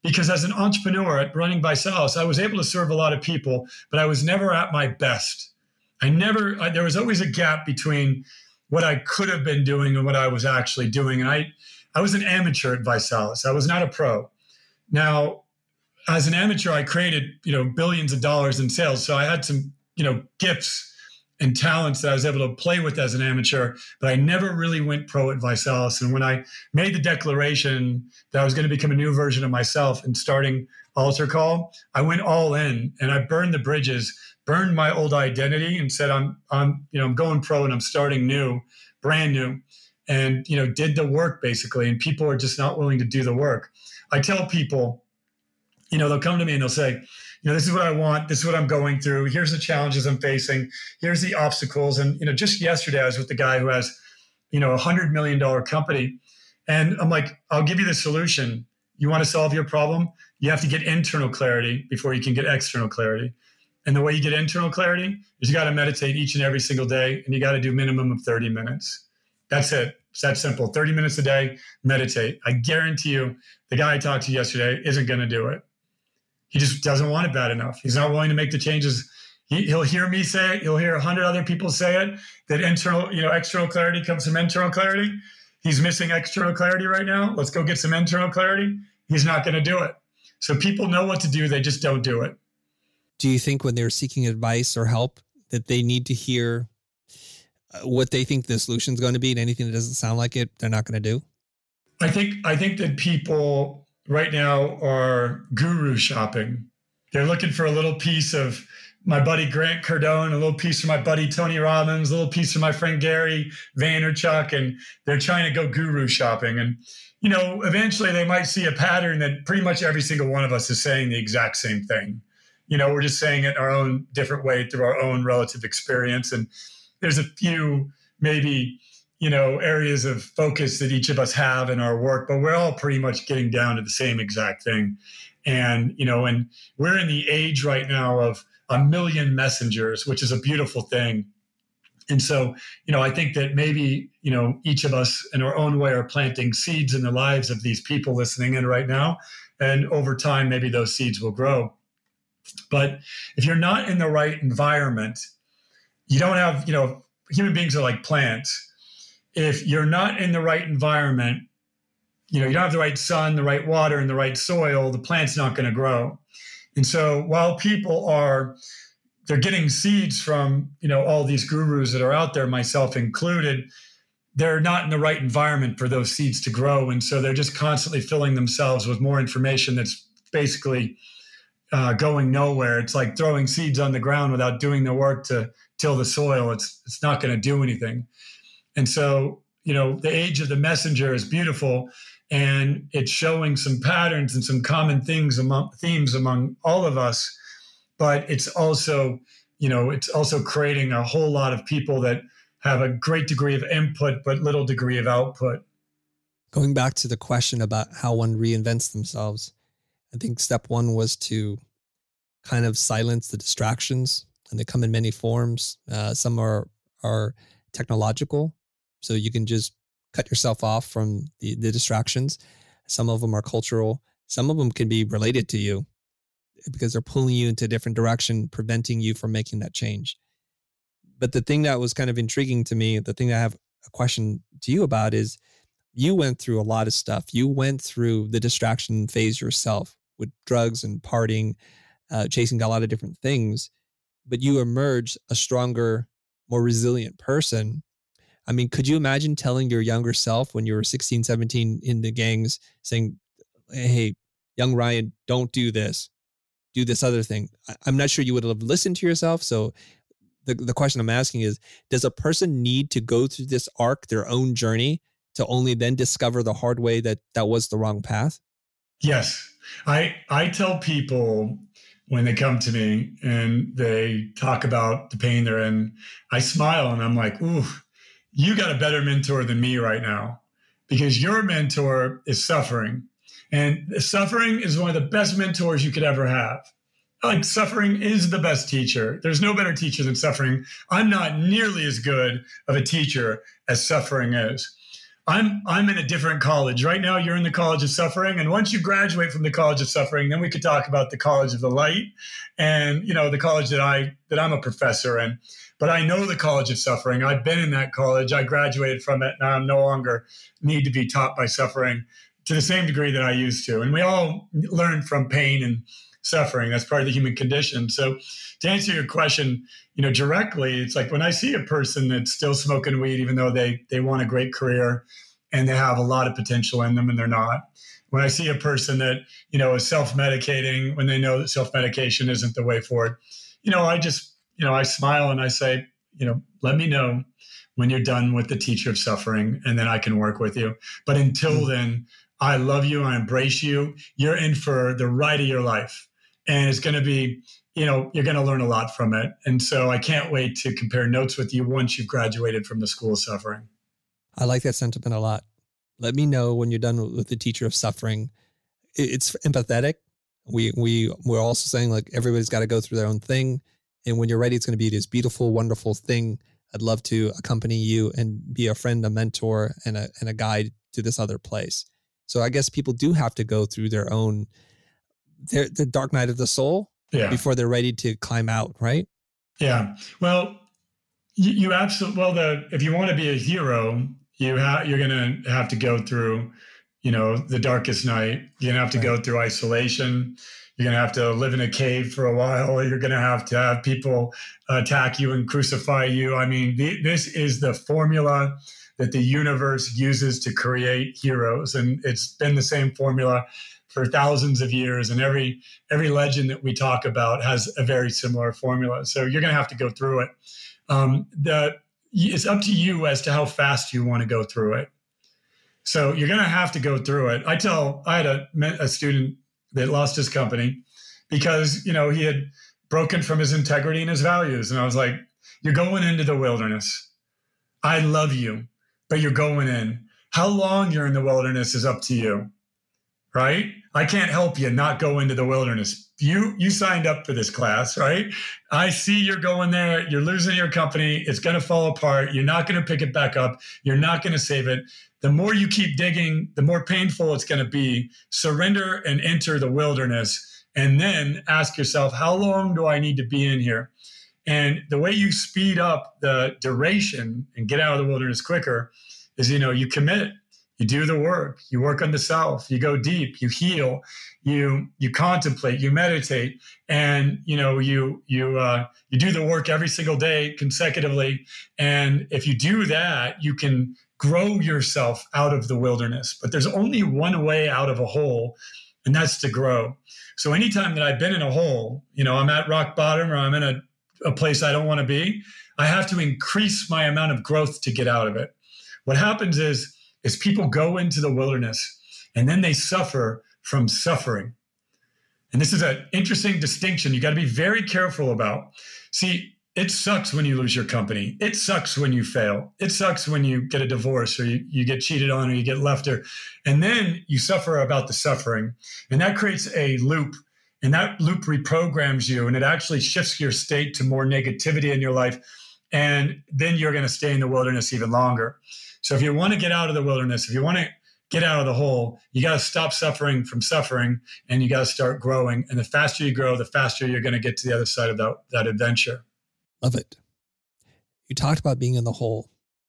because as an entrepreneur at running ViSalus, I was able to serve a lot of people, but I was never at my best. There was always a gap between what I could have been doing and what I was actually doing. And I was an amateur at ViSalus. I was not a pro. Now, as an amateur, I created, billions of dollars in sales. So I had some, gifts and talents that I was able to play with as an amateur, but I never really went pro at ViSalus. And when I made the declaration that I was going to become a new version of myself and starting Altar Call, I went all in and I burned the bridges, burned my old identity and said, I'm going pro and I'm starting new, brand new, and, did the work basically. And people are just not willing to do the work. I tell people, they'll come to me and they'll say, this is what I want. This is what I'm going through. Here's the challenges I'm facing. Here's the obstacles. And, just yesterday I was with the guy who has, $100 million company. And I'm like, I'll give you the solution. You want to solve your problem? You have to get internal clarity before you can get external clarity. And the way you get internal clarity is you got to meditate each and every single day. And you got to do minimum of 30 minutes. That's it. It's that simple. 30 minutes a day, meditate. I guarantee you the guy I talked to yesterday isn't going to do it. He just doesn't want it bad enough. He's not willing to make the changes. He'll hear me say it. He'll hear 100 other people say it, that external clarity comes from internal clarity. He's missing external clarity right now. Let's go get some internal clarity. He's not going to do it. So people know what to do. They just don't do it. Do you think when they're seeking advice or help that they need to hear what they think the solution is going to be, and anything that doesn't sound like it, they're not going to do? I think that people right now are guru shopping. They're looking for a little piece of my buddy Grant Cardone, a little piece from my buddy Tony Robbins, a little piece from my friend Gary Vaynerchuk, and they're trying to go guru shopping. And, eventually they might see a pattern that pretty much every single one of us is saying the exact same thing. We're just saying it our own different way through our own relative experience. And there's a few maybe areas of focus that each of us have in our work, but we're all pretty much getting down to the same exact thing. And, and we're in the age right now of a million messengers, which is a beautiful thing. And so, I think that maybe, each of us in our own way are planting seeds in the lives of these people listening in right now. And over time, maybe those seeds will grow. But if you're not in the right environment, you don't have, human beings are like plants. If you're not in the right environment, you don't have the right sun, the right water, and the right soil, the plant's not going to grow. And so while people they're getting seeds from, all these gurus that are out there, myself included, they're not in the right environment for those seeds to grow. And so they're just constantly filling themselves with more information that's basically going nowhere. It's like throwing seeds on the ground without doing the work to till the soil. It's not going to do anything. And so, the age of the messenger is beautiful, and it's showing some patterns and some common themes among all of us. But it's also, creating a whole lot of people that have a great degree of input, but little degree of output. Going back to the question about how one reinvents themselves, I think step one was to kind of silence the distractions, and they come in many forms. Some are technological, so you can just cut yourself off from the distractions. Some of them are cultural. Some of them can be related to you because they're pulling you into a different direction, preventing you from making that change. But the thing that was kind of intriguing to me, the thing that I have a question to you about is you went through a lot of stuff. You went through the distraction phase yourself with drugs and partying, chasing a lot of different things, but you emerged a stronger, more resilient person. I mean, could you imagine telling your younger self when you were 16, 17 in the gangs saying, hey, young Ryan, don't do this, do this other thing? I'm not sure you would have listened to yourself. So the question I'm asking is, does a person need to go through this arc, their own journey, to only then discover the hard way that was the wrong path? Yes. I tell people when they come to me and they talk about the pain they're in, I smile and I'm like, ooh, you got a better mentor than me right now, because your mentor is suffering. And suffering is one of the best mentors you could ever have. Like, suffering is the best teacher. There's no better teacher than suffering. I'm not nearly as good of a teacher as suffering is. I'm in a different college. Right now, you're in the College of Suffering. And once you graduate from the College of Suffering, then we could talk about the College of the Light and, the college that I'm a professor in. But I know the College of Suffering. I've been in that college. I graduated from it. And I no longer need to be taught by suffering to the same degree that I used to. And we all learn from pain and suffering. That's part of the human condition. So to answer your question, directly, it's like when I see a person that's still smoking weed, even though they want a great career and they have a lot of potential in them and they're not. When I see a person that, is self-medicating when they know that self-medication isn't the way forward, I just, I smile and I say, let me know when you're done with the teacher of suffering and then I can work with you. But until then, I love you. I embrace you. You're in for the ride of your life. And it's going to be, you're going to learn a lot from it. And so I can't wait to compare notes with you once you've graduated from the School of Suffering. I like that sentiment a lot. Let me know when you're done with the teacher of suffering. It's empathetic. We're also saying like everybody's got to go through their own thing. And when you're ready, it's going to be this beautiful, wonderful thing. I'd love to accompany you and be a friend, a mentor, and a guide to this other place. So I guess people do have to go through their own, the dark night of the soul before they're ready to climb out, right? Yeah. Well, you absolutely, if you want to be a hero, you're going to have to go through, the darkest night. You're going to have to go through isolation. You're going to have to live in a cave for a while. You're going to have people attack you and crucify you. I mean, this is the formula that the universe uses to create heroes. And it's been the same formula for thousands of years. And every legend that we talk about has a very similar formula. So you're going to have to go through it. It's up to you as to how fast you want to go through it. So you're going to have to go through it. I had a student that lost his company because, he had broken from his integrity and his values. And I was like, you're going into the wilderness. I love you, but you're going in. How long you're in the wilderness is up to you, right? I can't help you not go into the wilderness. You signed up for this class, right? I see you're going there. You're losing your company. It's going to fall apart. You're not going to pick it back up. You're not going to save it. The more you keep digging, the more painful it's going to be. Surrender and enter the wilderness. And then ask yourself, how long do I need to be in here? And the way you speed up the duration and get out of the wilderness quicker is, you commit. You do the work, you work on the self, you go deep, you heal, you contemplate, you meditate, and you do the work every single day consecutively. And if you do that, you can grow yourself out of the wilderness. But there's only one way out of a hole, and that's to grow. So anytime that I've been in a hole, I'm at rock bottom or I'm in a place I don't want to be, I have to increase my amount of growth to get out of it. What happens is people go into the wilderness and then they suffer from suffering. And this is an interesting distinction you got to be very careful about. See, it sucks when you lose your company. It sucks when you fail. It sucks when you get a divorce or you get cheated on or you get left and then you suffer about the suffering. And that creates a loop. And that loop reprograms you and it actually shifts your state to more negativity in your life. And then you're going to stay in the wilderness even longer. So if you want to get out of the wilderness, if you want to get out of the hole, you got to stop suffering from suffering and you got to start growing. And the faster you grow, the faster you're going to get to the other side of that adventure. Love it. You talked about being in the hole.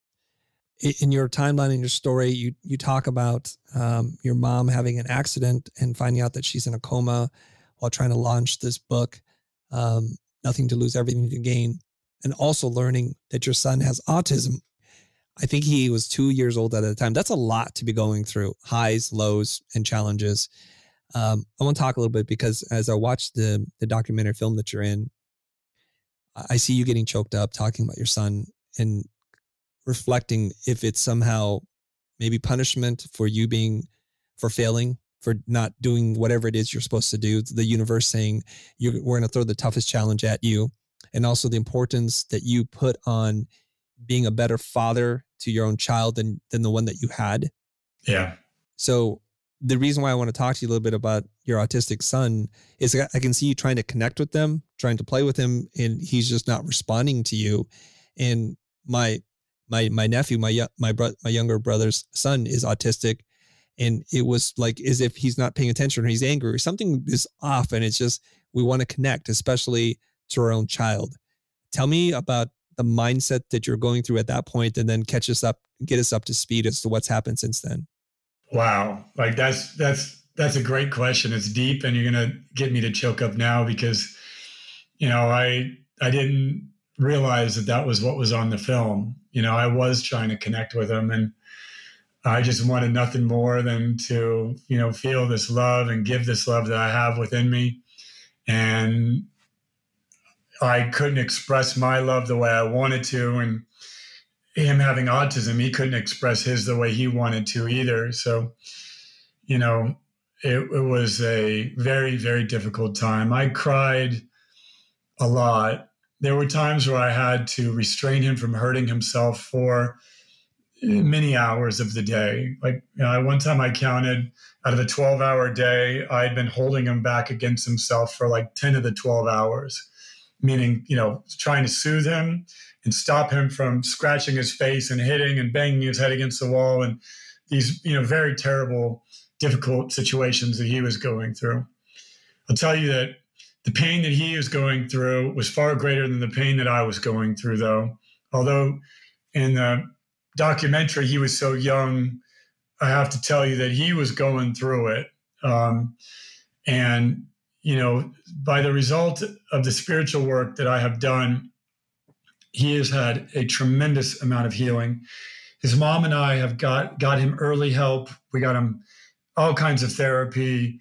In your timeline, in your story, you talk about your mom having an accident and finding out that she's in a coma while trying to launch this book, Nothing to Lose, Everything to Gain, and also learning that your son has autism. I think he was 2 years old at the time. That's a lot to be going through, highs, lows, and challenges. I want to talk a little bit because as I watch the documentary film that you're in, I see you getting choked up, talking about your son and reflecting if it's somehow maybe punishment for for failing, for not doing whatever it is you're supposed to do. The universe saying, we're going to throw the toughest challenge at you. And also the importance that you put on being a better father to your own child than the one that you had. Yeah. So the reason why I want to talk to you a little bit about your autistic son is I can see you trying to connect with them, trying to play with him, and he's just not responding to you. And my my nephew, my younger brother's son is autistic, and it was like as if he's not paying attention or he's angry or something is off, and it's just we want to connect, especially to our own child. Tell me about the mindset that you're going through at that point, and then get us up to speed as to what's happened since then. Wow, like that's a great question. It's deep, and you're gonna get me to choke up now because, I didn't realize that was what was on the film. I was trying to connect with him, and I just wanted nothing more than to, feel this love and give this love that I have within me. And I couldn't express my love the way I wanted to. And him having autism, he couldn't express his the way he wanted to either. So, it was a very, very difficult time. I cried a lot. There were times where I had to restrain him from hurting himself for many hours of the day. Like, one time I counted out of a 12-hour day, I'd been holding him back against himself for like 10 of the 12 hours, meaning, trying to soothe him and stop him from scratching his face and hitting and banging his head against the wall, and these, very terrible, difficult situations that he was going through. I'll tell you that the pain that he was going through was far greater than the pain that I was going through, though. Although in the documentary, he was so young, I have to tell you that he was going through it. And, by the result of the spiritual work that I have done, he has had a tremendous amount of healing. His mom and I have got him early help. We got him all kinds of therapy.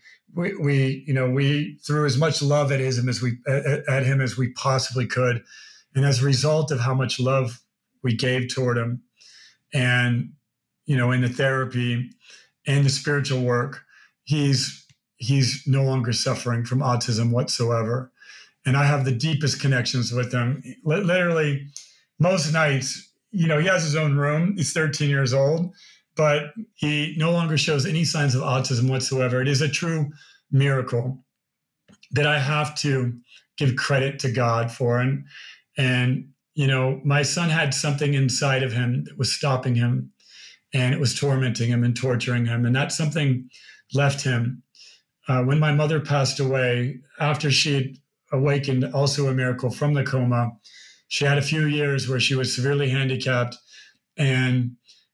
We threw as much love at him as we possibly could. And as a result of how much love we gave toward him, and, in the therapy and the spiritual work, he's no longer suffering from autism whatsoever. And I have the deepest connections with him. Literally, most nights, he has his own room. He's 13 years old, but he no longer shows any signs of autism whatsoever. It is a true miracle that I have to give credit to God for. And my son had something inside of him that was stopping him, and it was tormenting him and torturing him. And that something left him. When my mother passed away, after she had awakened, also a miracle, from the coma, she had a few years where she was severely handicapped and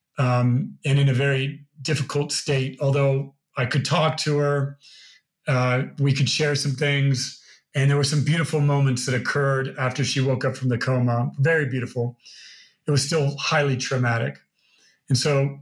in a very difficult state. Although I could talk to her, we could share some things. And there were some beautiful moments that occurred after she woke up from the coma. Very beautiful. It was still highly traumatic. And so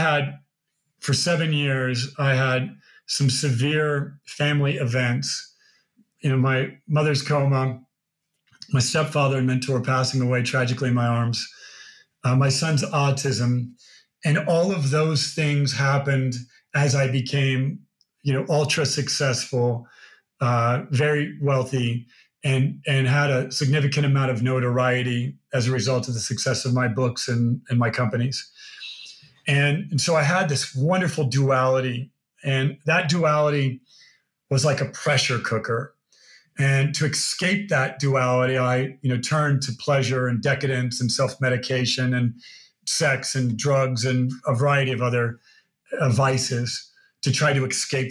for 7 years, I had some severe family events. My mother's coma, my stepfather and mentor passing away tragically in my arms, my son's autism, and all of those things happened as I became, ultra successful, very wealthy, and had a significant amount of notoriety as a result of the success of my books and my companies. And so I had this wonderful duality, and that duality was like a pressure cooker. And to escape that duality, I, turned to pleasure and decadence and self-medication and sex and drugs and a variety of other vices to try to escape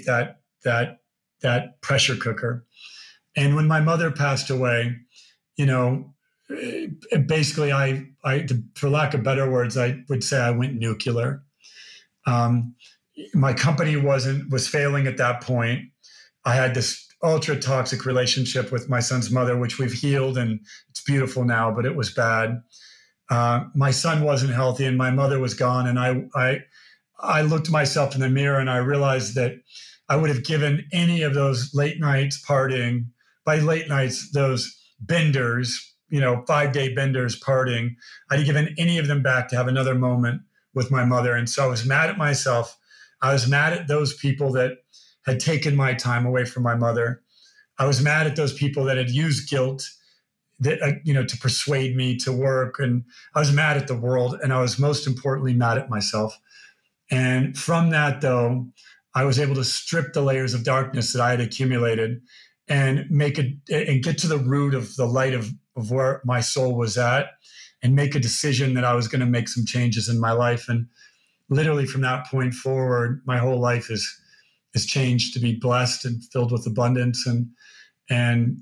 that pressure cooker. And when my mother passed away, basically I, for lack of better words, I would say I went nuclear. My company was failing at that point. I had this ultra toxic relationship with my son's mother, which we've healed and it's beautiful now, but it was bad. My son wasn't healthy and my mother was gone. And I looked myself in the mirror and I realized that I would have given any of those late nights partying, by late nights, those benders, 5-day benders partying, I'd have given any of them back to have another moment with my mother. And so I was mad at myself. I was mad at those people that had taken my time away from my mother. I was mad at those people that had used guilt that, to persuade me to work. And I was mad at the world. And I was most importantly mad at myself. And from that, though, I was able to strip the layers of darkness that I had accumulated and get to the root of the light of where my soul was at, make a decision that I was going to make some changes in my life. And literally from that point forward, my whole life is changed to be blessed and filled with abundance and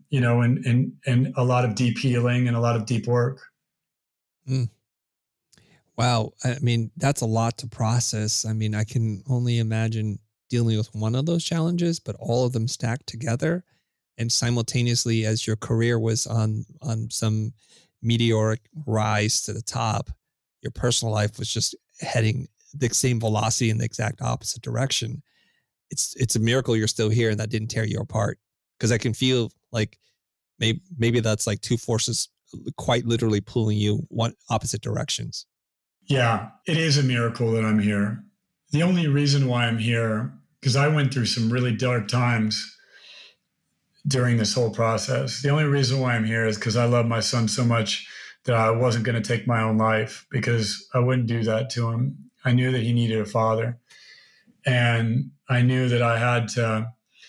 a lot of deep healing and a lot of deep work. Mm. Wow. I mean, that's a lot to process. I mean, I can only imagine dealing with one of those challenges, but all of them stacked together and simultaneously as your career was on some meteoric rise to the top, your personal life was just heading the same velocity in the exact opposite direction. It's a miracle you're still here and that didn't tear you apart. Because I can feel like maybe that's like two forces quite literally pulling you one opposite directions. Yeah, it is a miracle that I'm here. The only reason why I'm here, because I went through some really dark times during this whole process. The only reason why I'm here is because I love my son so much that I wasn't going to take my own life, because I wouldn't do that to him. I knew that he needed a father. And I knew that I had to,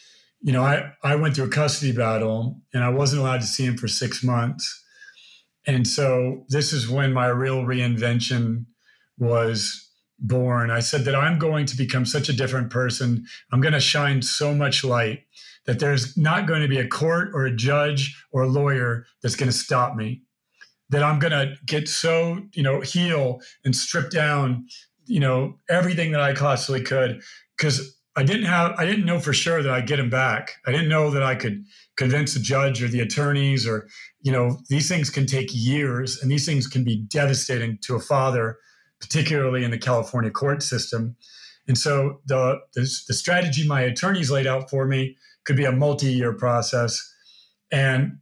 I went through a custody battle and I wasn't allowed to see him for 6 months. And so this is when my real reinvention was born. I said that I'm going to become such a different person. I'm going to shine so much light that there's not going to be a court or a judge or a lawyer that's going to stop me. That I'm going to get so, heal and strip down, everything that I possibly could. Because I didn't know for sure that I'd get him back. I didn't know that I could convince the judge or the attorneys or, these things can take years and these things can be devastating to a father, particularly in the California court system. And so the strategy my attorneys laid out for me could be a multi-year process and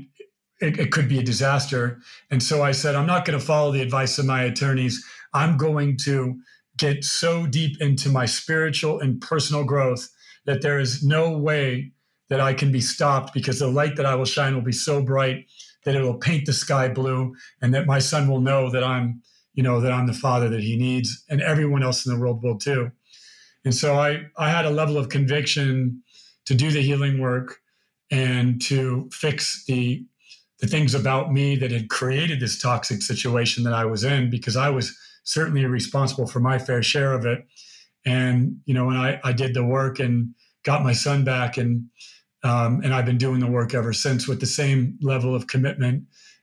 it could be a disaster. And so I said, I'm not going to follow the advice of my attorneys. I'm going to get so deep into my spiritual and personal growth that there is no way that I can be stopped, because the light that I will shine will be so bright that it will paint the sky blue, and that my son will know that I'm the father that he needs, and everyone else in the world will too. And so I had a level of conviction to do the healing work and to fix the things about me that had created this toxic situation that I was in, because I was certainly responsible for my fair share of it. And, when I did the work and got my son back, and I've been doing the work ever since with the same level of commitment,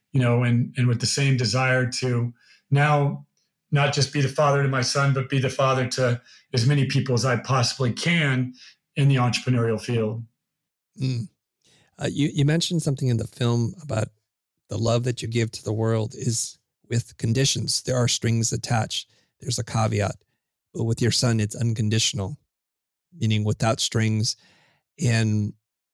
and with the same desire to now not just be the father to my son, but be the father to as many people as I possibly can in the entrepreneurial field. Mm. You mentioned something in the film about the love that you give to the world is with conditions. There are strings attached. There's a caveat. But with your son, it's unconditional, meaning without strings. And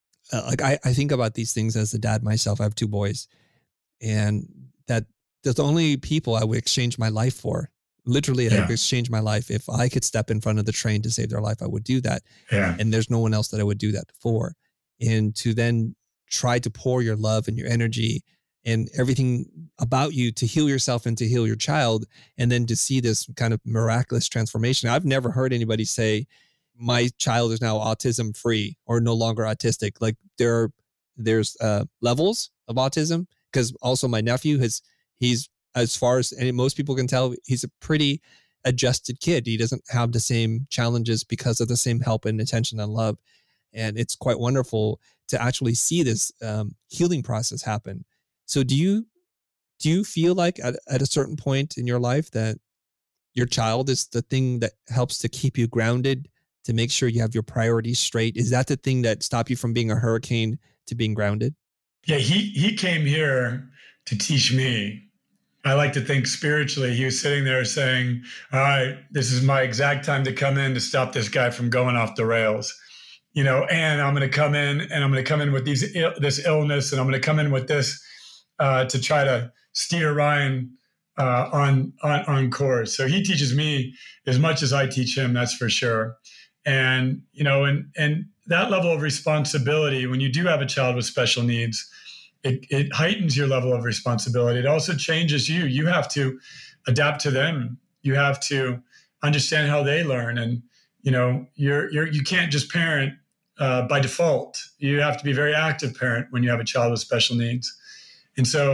I think about these things as a dad myself. I have 2 boys, and that they're the only people I would exchange my life for. Literally, I would exchange my life. If I could step in front of the train to save their life, I would do that. Yeah. And there's no one else that I would do that for. And to then try to pour your love and your energy and everything about you to heal yourself and to heal your child, and then to see this kind of miraculous transformation. I've never heard anybody say, my child is now autism free or no longer autistic. Like there's levels of autism, because also my nephew he's, as far as most people can tell, he's a pretty adjusted kid. He doesn't have the same challenges because of the same help and attention and love. And it's quite wonderful to actually see this healing process happen. So do you feel like at a certain point in your life that your child is the thing that helps to keep you grounded, to make sure you have your priorities straight? Is that the thing that stopped you from being a hurricane to being grounded? Yeah, he came here to teach me. I like to think spiritually. He was sitting there saying, all right, this is my exact time to come in to stop this guy from going off the rails. And I'm going to come in, and I'm going to come in with this illness, and I'm going to come in with this to try to steer Ryan on course. So he teaches me as much as I teach him, that's for sure. And, and that level of responsibility, when you do have a child with special needs, it heightens your level of responsibility. It also changes you. You have to adapt to them. You have to understand how they learn. And, you can't just parent by default. You have to be a very active parent when you have a child with special needs. And so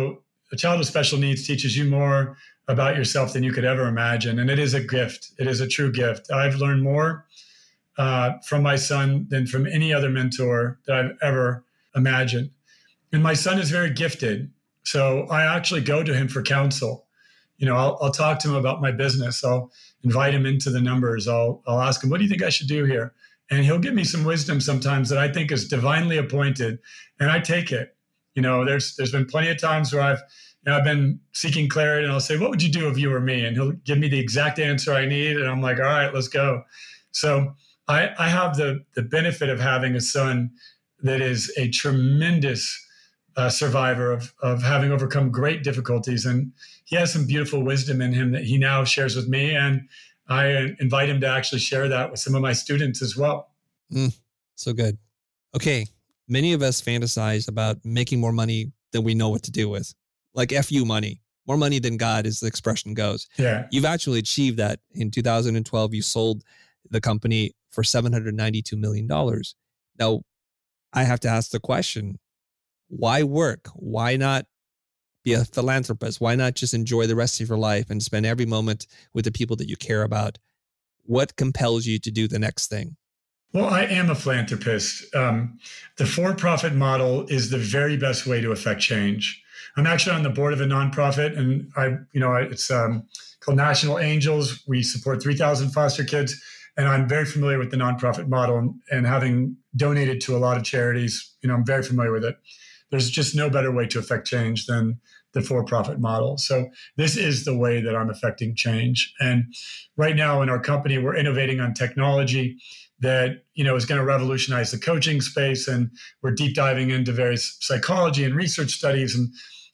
a child with special needs teaches you more about yourself than you could ever imagine. And it is a gift. It is a true gift. I've learned more from my son than from any other mentor that I've ever imagined. And my son is very gifted. So I actually go to him for counsel. I'll talk to him about my business. I'll invite him into the numbers. I'll ask him, what do you think I should do here? And he'll give me some wisdom sometimes that I think is divinely appointed. And I take it. There's been plenty of times where I've been seeking clarity, and I'll say, what would you do if you were me? And he'll give me the exact answer I need. And I'm like, all right, let's go. So I have the benefit of having a son that is a tremendous survivor of having overcome great difficulties. And he has some beautiful wisdom in him that he now shares with me. And I invite him to actually share that with some of my students as well. So good. Okay. Many of us fantasize about making more money than we know what to do with. Like FU money. More money than God, as the expression goes. Yeah. You've actually achieved that. In 2012, you sold the company for $792 million. Now, I have to ask the question, why work? Why not be a philanthropist? Why not just enjoy the rest of your life and spend every moment with the people that you care about? What compels you to do the next thing? Well, I am a philanthropist. The for-profit model is the very best way to affect change. I'm actually on the board of a nonprofit, and it's called National Angels. We support 3,000 foster kids, and I'm very familiar with the nonprofit model. And having donated to a lot of charities, I'm very familiar with it. There's just no better way to affect change than the for-profit model. So this is the way that I'm affecting change. And right now in our company, we're innovating on technology that, is going to revolutionize the coaching space. And we're deep diving into various psychology and research studies. And,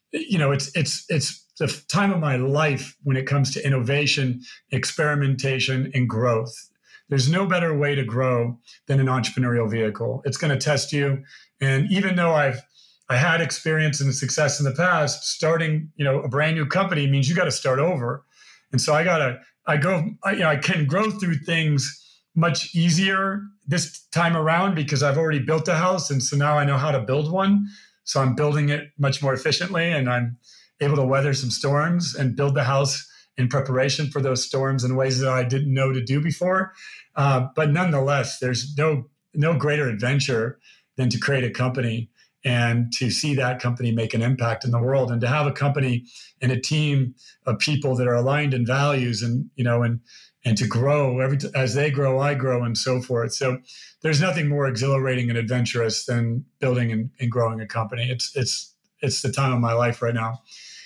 it's the time of my life when it comes to innovation, experimentation, and growth. There's no better way to grow than an entrepreneurial vehicle. It's going to test you. And even though I had experience and success in the past, starting, a brand new company means you got to start over. And so I can grow through things much easier this time around because I've already built a house. And so now I know how to build one. So I'm building it much more efficiently, and I'm able to weather some storms and build the house in preparation for those storms in ways that I didn't know to do before. But nonetheless, there's no greater adventure than to create a company and to see that company make an impact in the world, and to have a company and a team of people that are aligned in values and to grow as they grow, I grow, and so forth. So there's nothing more exhilarating and adventurous than building and growing a company. It's the time of my life right now.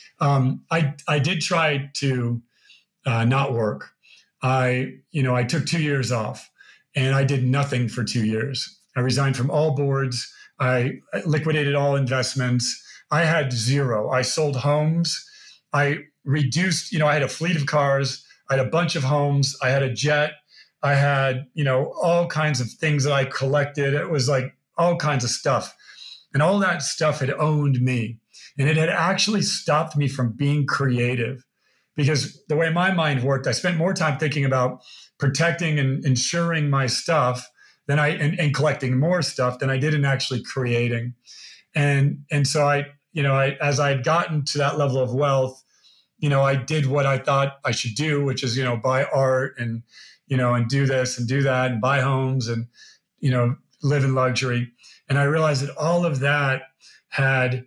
I did try to not work. I took 2 years off, and I did nothing for 2 years. I resigned from all boards. I liquidated all investments. I had zero. I sold homes. I reduced, I had a fleet of cars. I had a bunch of homes. I had a jet. I had, all kinds of things that I collected. It was like all kinds of stuff. And all that stuff had owned me. And it had actually stopped me from being creative, because the way my mind worked, I spent more time thinking about protecting and insuring my stuff than and collecting more stuff than I did in actually creating. And so I as I had gotten to that level of wealth, I did what I thought I should do, which is, buy art and, and do this and do that and buy homes and, live in luxury. And I realized that all of that had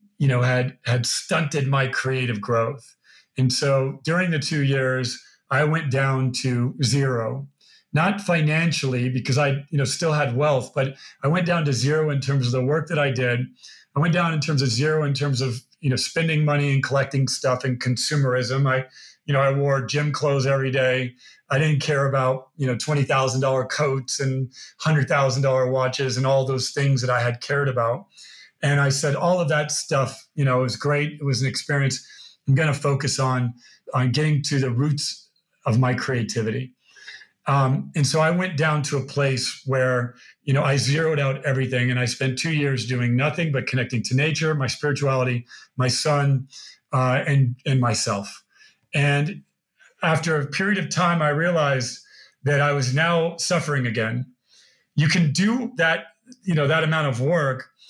stunted my creative growth. And so during the 2 years, I went down to zero, not financially because I, still had wealth, but I went down to zero in terms of the work that I did. I went down in terms of zero in terms of, spending money and collecting stuff and consumerism. I wore gym clothes every day. I didn't care about, $20,000 coats and $100,000 watches and all those things that I had cared about. And I said, all of that stuff, it was great. It was an experience. I'm going to focus on getting to the roots of my creativity. And so I went down to a place where, I zeroed out everything, and I spent 2 years doing nothing but connecting to nature, my spirituality, my son, and myself. And after a period of time, I realized that I was now suffering again. You can do that, that amount of work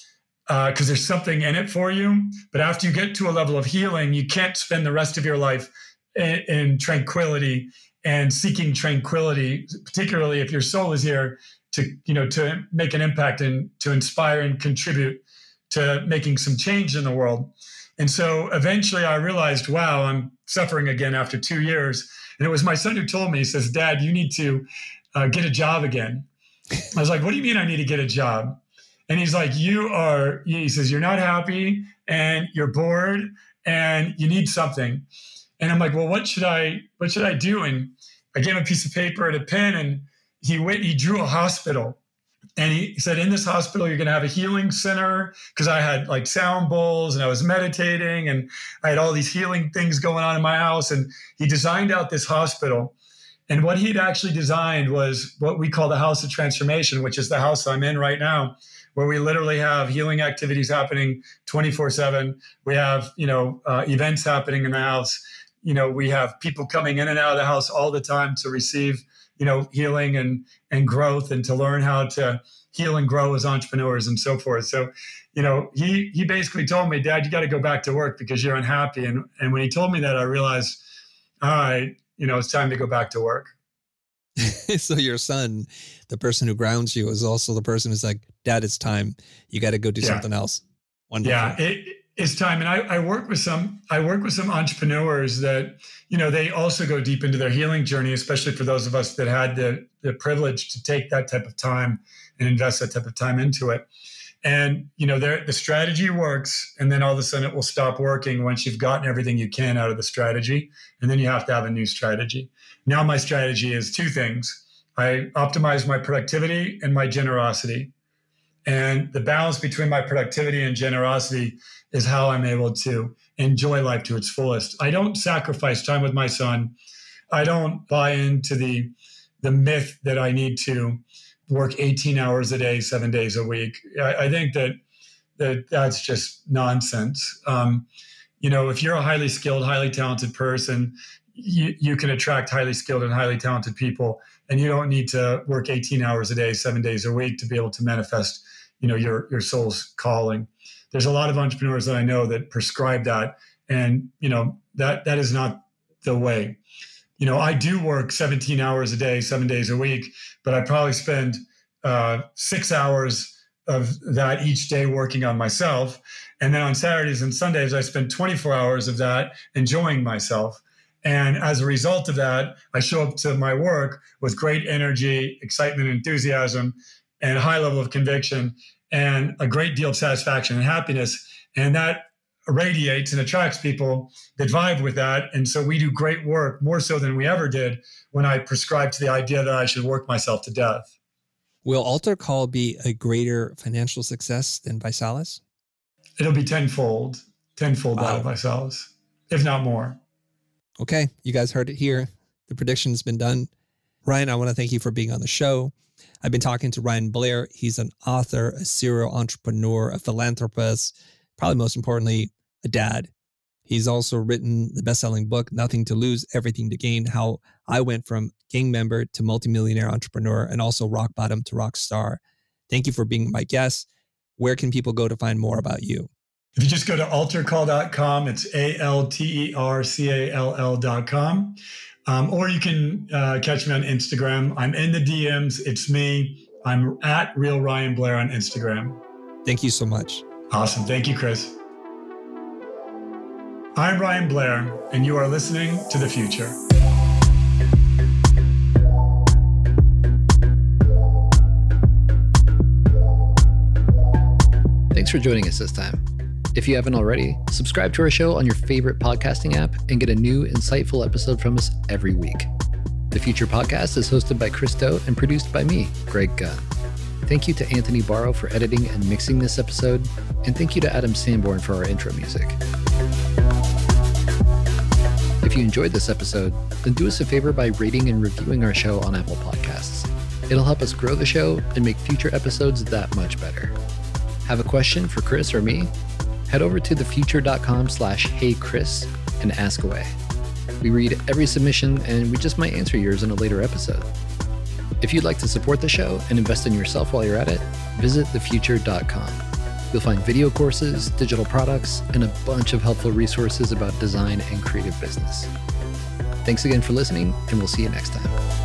because there's something in it for you. But after you get to a level of healing, you can't spend the rest of your life in tranquility and seeking tranquility, particularly if your soul is here to make an impact and to inspire and contribute to making some change in the world. And so eventually I realized, wow, I'm suffering again after 2 years. And it was my son who told me, he says, Dad, you need to get a job again. I was like, what do you mean I need to get a job? And he's like, he says, you're not happy and you're bored and you need something. And I'm like, well, what should I do? And I gave him a piece of paper and a pen, and he drew a hospital. And he said, in this hospital, you're going to have a healing center, because I had like sound bowls and I was meditating and I had all these healing things going on in my house. And he designed out this hospital. And what he'd actually designed was what we call the House of Transformation, which is the house I'm in right now, where we literally have healing activities happening 24/7. We have, events happening in the house. We have people coming in and out of the house all the time to receive, healing and growth, and to learn how to heal and grow as entrepreneurs and so forth. So, he basically told me, Dad, you got to go back to work because you're unhappy. And when he told me that, I realized, all right, it's time to go back to work. So your son, the person who grounds you, is also the person who's like, Dad, it's time. You got to go do something else. Wonderful. Yeah, it's time. And I work with some entrepreneurs that, they also go deep into their healing journey, especially for those of us that had the privilege to take that type of time and invest that type of time into it. And, the strategy works, and then all of a sudden it will stop working once you've gotten everything you can out of the strategy. And then you have to have a new strategy. Now my strategy is 2 things. I optimize my productivity and my generosity. And the balance between my productivity and generosity is how I'm able to enjoy life to its fullest. I don't sacrifice time with my son. I don't buy into the myth that I need to work 18 hours a day, 7 days a week. I think that's just nonsense. If you're a highly skilled, highly talented person, you can attract highly skilled and highly talented people, and you don't need to work 18 hours a day, 7 days a week to be able to manifest, your soul's calling. There's a lot of entrepreneurs that I know that prescribe that, and that is not the way. I do work 17 hours a day, 7 days a week, but I probably spend 6 hours of that each day working on myself. And then on Saturdays and Sundays, I spend 24 hours of that enjoying myself. And as a result of that, I show up to my work with great energy, excitement, enthusiasm, and a high level of conviction, and a great deal of satisfaction and happiness. And that radiates and attracts people that vibe with that. And so we do great work, more so than we ever did when I prescribed to the idea that I should work myself to death. Will Altar Call be a greater financial success than ViSalus? It'll be tenfold wow. That of ViSalus, if not more. Okay, you guys heard it here. The prediction's been done. Ryan, I want to thank you for being on the show. I've been talking to Ryan Blair. He's an author, a serial entrepreneur, a philanthropist, probably most importantly, a dad. He's also written the best-selling book, Nothing to Lose, Everything to Gain, how I went from gang member to multimillionaire entrepreneur, and also rock bottom to rock star. Thank you for being my guest. Where can people go to find more about you? If you just go to altarcall.com, it's ALTERCALL.com. Or you can catch me on Instagram. I'm in the DMs. It's me. I'm at Real Ryan Blair on Instagram. Thank you so much. Awesome. Thank you, Chris. I'm Ryan Blair, and you are listening to The Future. Thanks for joining us this time. If you haven't already, subscribe to our show on your favorite podcasting app and get a new, insightful episode from us every week. The Future Podcast is hosted by Chris Do and produced by me, Greg Gunn. Thank you to Anthony Barrow for editing and mixing this episode, and thank you to Adam Sanborn for our intro music. If you enjoyed this episode, then do us a favor by rating and reviewing our show on Apple Podcasts. It'll help us grow the show and make future episodes that much better. Have a question for Chris or me? Head over to thefuture.com/heychris and ask away. We read every submission, and we just might answer yours in a later episode. If you'd like to support the show and invest in yourself while you're at it, visit thefuture.com. You'll find video courses, digital products, and a bunch of helpful resources about design and creative business. Thanks again for listening, and we'll see you next time.